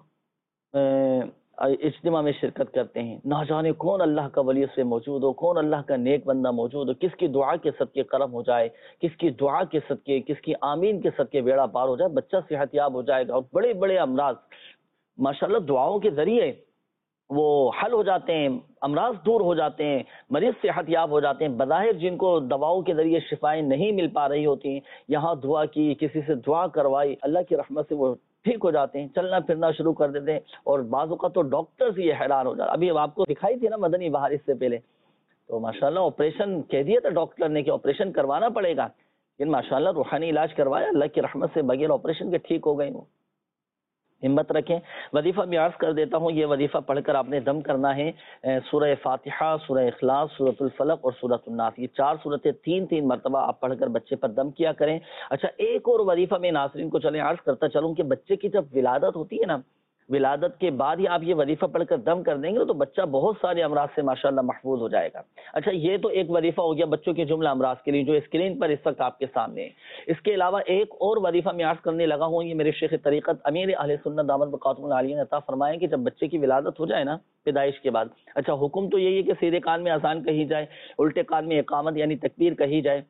इज्तिमा में शिरकत करते हैं, ना जाने कौन अल्लाह का वली से मौजूद हो, कौन अल्लाह का नेक बंदा मौजूद हो, किसकी दुआ के सदके करम हो जाए, किसकी दुआ के सदके, किसकी आमीन के सदके बेड़ा पार हो जाए, बच्चा सेहतयाब हो जाएगा। और बड़े बड़े अमराज माशाल्लाह दुआओं के जरिए वो हल हो जाते हैं, अमराज दूर हो जाते हैं, मरीज सेहतयाब हो जाते हैं। बज़ाहिर जिनको दवाओं के जरिए शिफाएं नहीं मिल पा रही होती हैं, यहाँ दुआ की, किसी से दुआ करवाई, अल्लाह की रहमत से वो ठीक हो जाते हैं, चलना फिरना शुरू कर देते हैं। और बाज़ औक़ात तो डॉक्टर्स ये हैरान हो जाते। अभी अब आपको दिखाई थी ना मदनी बहार इससे पहले, तो माशाल्लाह ऑपरेशन कह दिया था डॉक्टर ने कि ऑपरेशन करवाना पड़ेगा, लेकिन माशाल्लाह रूहानी इलाज करवाया, अल्लाह की रहमत से बगैर ऑपरेशन के ठीक हो गए। वो हिम्मत रखें। वजीफा भी अर्ज कर देता हूँ, ये वजीफा पढ़कर आपने दम करना है सूरह फातिहा, सूरह इखलास, सूरतुल फलक और सूरतुन नास, ये चार सूरतें तीन तीन मरतबा आप पढ़कर बच्चे पर दम किया करें। अच्छा एक और वजीफा में नाज़रीन को चलें अर्ज करता चलूँ कि बच्चे की जब विलादत होती है ना, विलादत के बाद ही आप ये वजीफा पढ़कर दम कर देंगे तो बच्चा बहुत सारे अमराज से माशाल्लाह महफूज हो जाएगा। अच्छा ये तो एक वजीफा हो गया बच्चों के जुमला अमराज के लिए जो स्क्रीन पर इस वक्त आपके सामने है। इसके अलावा एक और वजीफा मैं अर्ज करने लगा हूँ, ये मेरे शेख तरीक़त अमीर अहले सुन्नत दामद बक़ातुहुल आलिया ने अता फरमाया कि जब बच्चे की विलादत हो जाए ना पैदाइश के बाद, अच्छा हुक्म तो यही है कि सीधे कान में अज़ान कही जाए, उल्टे कान में इकामत यानी तकबीर कही जाए।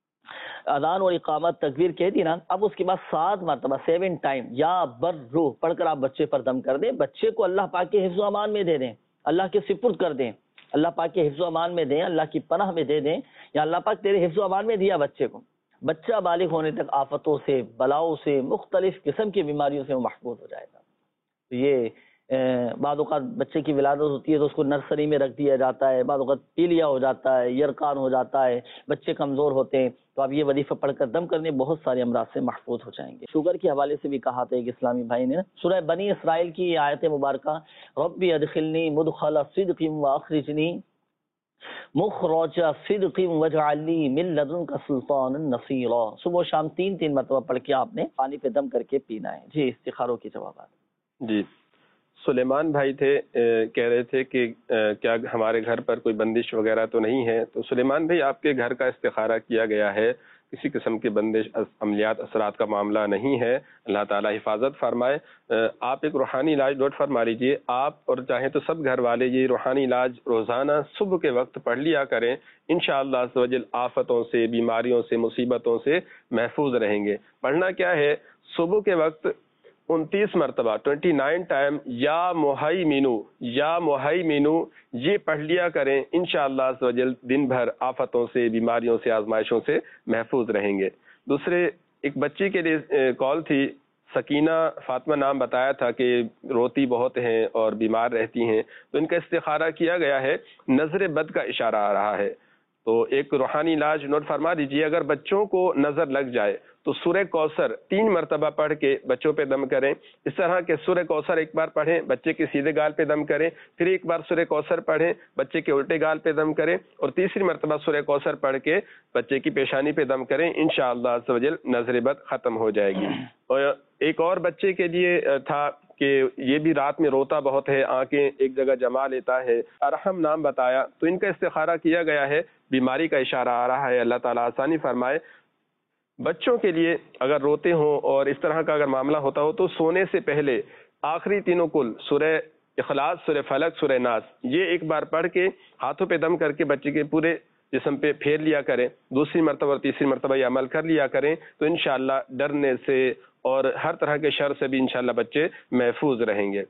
अज़ान और इकामत तकबीर कह दी ना, अब उसके बाद सात मरतबा सेवन टाइम या बर्रू पढ़कर आप बच्चे पर दम कर दें। बच्चे को अल्लाह पाक के हिफ्ज़ अमान में दे दें, अल्लाह के सिपुर्द कर दें, अल्लाह पाक के हिफ्ज़ अमान में दें, अल्लाह की पनाह में दे दें, या अल्लाह पाक तेरे हिफ्ज़ अमान में दिया बच्चे को। बच्चा बालिग होने तक आफतों से, बलाओं से, मुख्तलिफ किस्म की बीमारियों से वो महफूज हो जाएगा। तो ये बाद औक़ात बच्चे की विलादत होती है तो उसको नर्सरी में रख दिया जाता है, बाद औक़ात पीलिया हो जाता है, यरकान हो जाता है, बच्चे कमज़ोर होते हैं, तो आप ये वजीफ़ा पढ़कर दम करने बहुत सारे अमराज से महफूज हो जाएंगे। शुगर के हवाले से भी कहा था एक इस्लामी भाई ने, सूरह बनी इसराइल की आयत मुबारका, रब्बी अदखिलनी मुदखला सिद्क़िन व अखरिजनी मुखरजा सिद्क़िन वजअलनी मिन लदुनका सुल्तानन नसीरा, सुबह शाम तीन तीन मरतबा पढ़ के आपने पानी पे दम करके पीना है। जी इस्तिखारों के जवाब। जी सुलेमान भाई थे, ए, कह रहे थे कि ए, क्या हमारे घर पर कोई बंदिश वगैरह तो नहीं है। तो सुलेमान भाई आपके घर का इस्तिखारा किया गया है, किसी किस्म की बंदिश अमलियात असरात का मामला नहीं है, अल्लाह ताला हिफाजत फरमाए। आप एक रूहानी इलाज नोट फरमा लीजिए, आप और चाहें तो सब घर वाले ये रूहानी इलाज रोज़ाना सुबह के वक्त पढ़ लिया करें, इंशाअल्लाह अज़्ज़ व जल आफतों से, बीमारियों से, मुसीबतों से महफूज रहेंगे। पढ़ना क्या है, सुबह के वक्त उनतीस मरतबा ट्वेंटी नाइन टाइम या मोहाई मीनू या मोहाई मीनू ये पढ़ लिया करें, इंशाअल्लाह अज़्ज़ व जल दिन भर आफतों से, बीमारियों से, आजमाइशों से महफूज रहेंगे। दूसरे एक बच्ची के लिए कॉल थी, سکینہ فاطمہ نام بتایا تھا کہ روتی بہت ہیں اور بیمار رہتی ہیں، تو ان کا استخارہ کیا گیا ہے، نظر بد کا اشارہ آ رہا ہے۔ تو ایک روحانی علاج نوٹ فرما دیجیے، اگر بچوں کو نظر لگ جائے تو سورہ کوثر تین مرتبہ پڑھ کے بچوں پہ دم کریں۔ اس طرح کہ سورہ کوثر ایک بار پڑھیں، بچے کے سیدھے گال پہ دم کریں، پھر ایک بار سورہ کوثر پڑھیں، بچے کے الٹے گال پہ دم کریں، اور تیسری مرتبہ سورہ کوثر پڑھ کے بچے کی پیشانی پہ دم کریں۔ انشاءاللہ عز و جل نظر بد ختم ہو جائے گی۔ اور ایک اور بچے کے لیے تھا کہ یہ بھی رات میں روتا بہت ہے، آنکھیں ایک جگہ جما لیتا ہے، ارحم نام بتایا، تو ان کا استخارہ کیا گیا ہے، بیماری کا اشارہ آ رہا ہے، اللہ تعالیٰ آسانی فرمائے۔ بچوں کے لیے اگر روتے ہوں اور اس طرح کا اگر معاملہ ہوتا ہو تو سونے سے پہلے آخری تینوں کل سورہ اخلاص، سورہ فلق، سورہ ناس، یہ ایک بار پڑھ کے ہاتھوں پہ دم کر کے بچے کے پورے جسم پہ پھیر لیا کریں، دوسری مرتبہ اور تیسری مرتبہ یہ عمل کر لیا کریں، تو انشاءاللہ ڈرنے سے اور ہر طرح کے شر سے بھی انشاءاللہ بچے محفوظ رہیں گے۔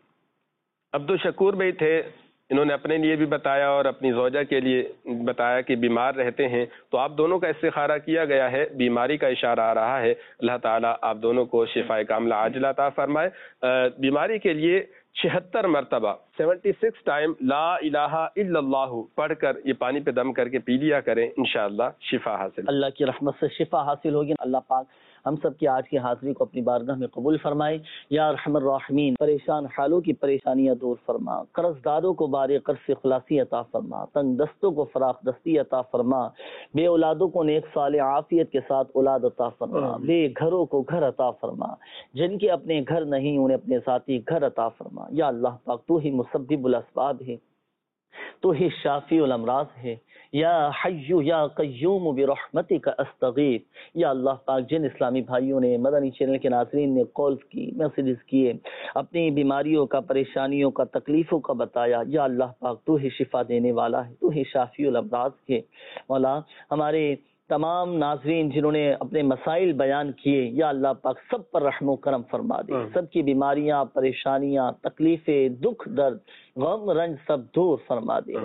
عبد الشکور بھائی تھے، انہوں نے اپنے لیے بھی بتایا اور اپنی زوجہ کے لیے بتایا کہ بیمار رہتے ہیں، تو آپ دونوں کا استخارہ کیا گیا ہے، بیماری کا اشارہ آ رہا ہے، اللہ تعالیٰ آپ دونوں کو شفاء کاملہ عاجلہ عطا فرمائے۔ بیماری کے لیے چھہتر مرتبہ سیونٹی سکس ٹائم لا الہ الا اللہ پڑھ کر یہ پانی پہ دم کر کے پی لیا کریں، انشاءاللہ شفا حاصل۔ اللہ کی رحمت سے شفا حاصل ہوگی۔ اللہ پاک ہم سب کی آج کی حاضری کو اپنی بارگاہ میں قبول فرمائے۔ یا ارحم الراحمین، پریشان حالوں کی پریشانیاں دور فرما، قرض داروں کو بارے قرض سے خلاصی عطا فرما، تنگ دستوں کو فراخ دستی عطا فرما، بے اولادوں کو نیک صالح عافیت کے ساتھ اولاد عطا فرما، بے گھروں کو گھر عطا فرما، جن کے اپنے گھر نہیں انہیں اپنے ذاتی گھر عطا فرما۔ یا اللہ پاک تو ہی مسبب الاسباب ہے، تو ہی شافی الامراض ہے۔ یا حی یا قیوم برحمتک استغیث۔ یا اللہ پاک جن اسلامی بھائیوں نے، مدنی چینل کے ناظرین نے کالز کی، میسیجز کیے، اپنی بیماریوں کا، پریشانیوں کا، تکلیفوں کا بتایا، یا اللہ پاک تو ہی شفا دینے والا ہے، تو ہی شافی الامراض ہے۔ مولا ہمارے تمام ناظرین جنہوں نے اپنے مسائل بیان کیے، یا اللہ پاک سب پر رحم و کرم فرما دے، سب کی بیماریاں، پریشانیاں، تکلیفیں، دکھ، درد، غم، رنج سب دور فرما دے۔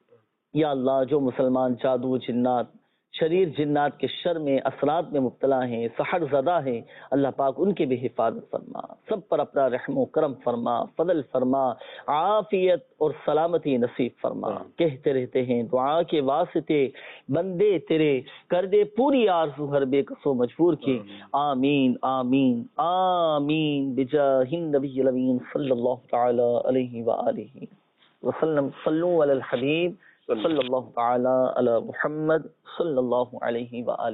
یا اللہ جو مسلمان جادو، جنات، شریر جنات کے شر میں، اثرات میں مبتلا ہیں، سحر زدہ ہیں، اللہ پاک ان کی بھی حفاظت فرما، سب پر اپنا رحم و کرم فرما، فضل فرما، عافیت اور سلامتی نصیب فرما۔ کہتے رہتے ہیں دعا کے واسطے بندے تیرے، کر دے پوری آرزو ہر بے کس و مجبور کی، آمین آمین آمین بجاہ النبی الامین صلی اللہ تعالی علیہ وآلہ وسلم۔ صلو علی الحبیب صلی اللہ تعالی علی محمد صلی اللہ علیہ وآلہ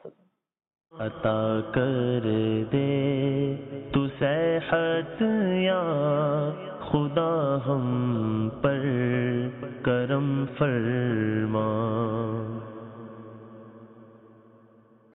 وسلم۔ عطا کر دے تو صحت یا خدا، ہم پر کرم فرما۔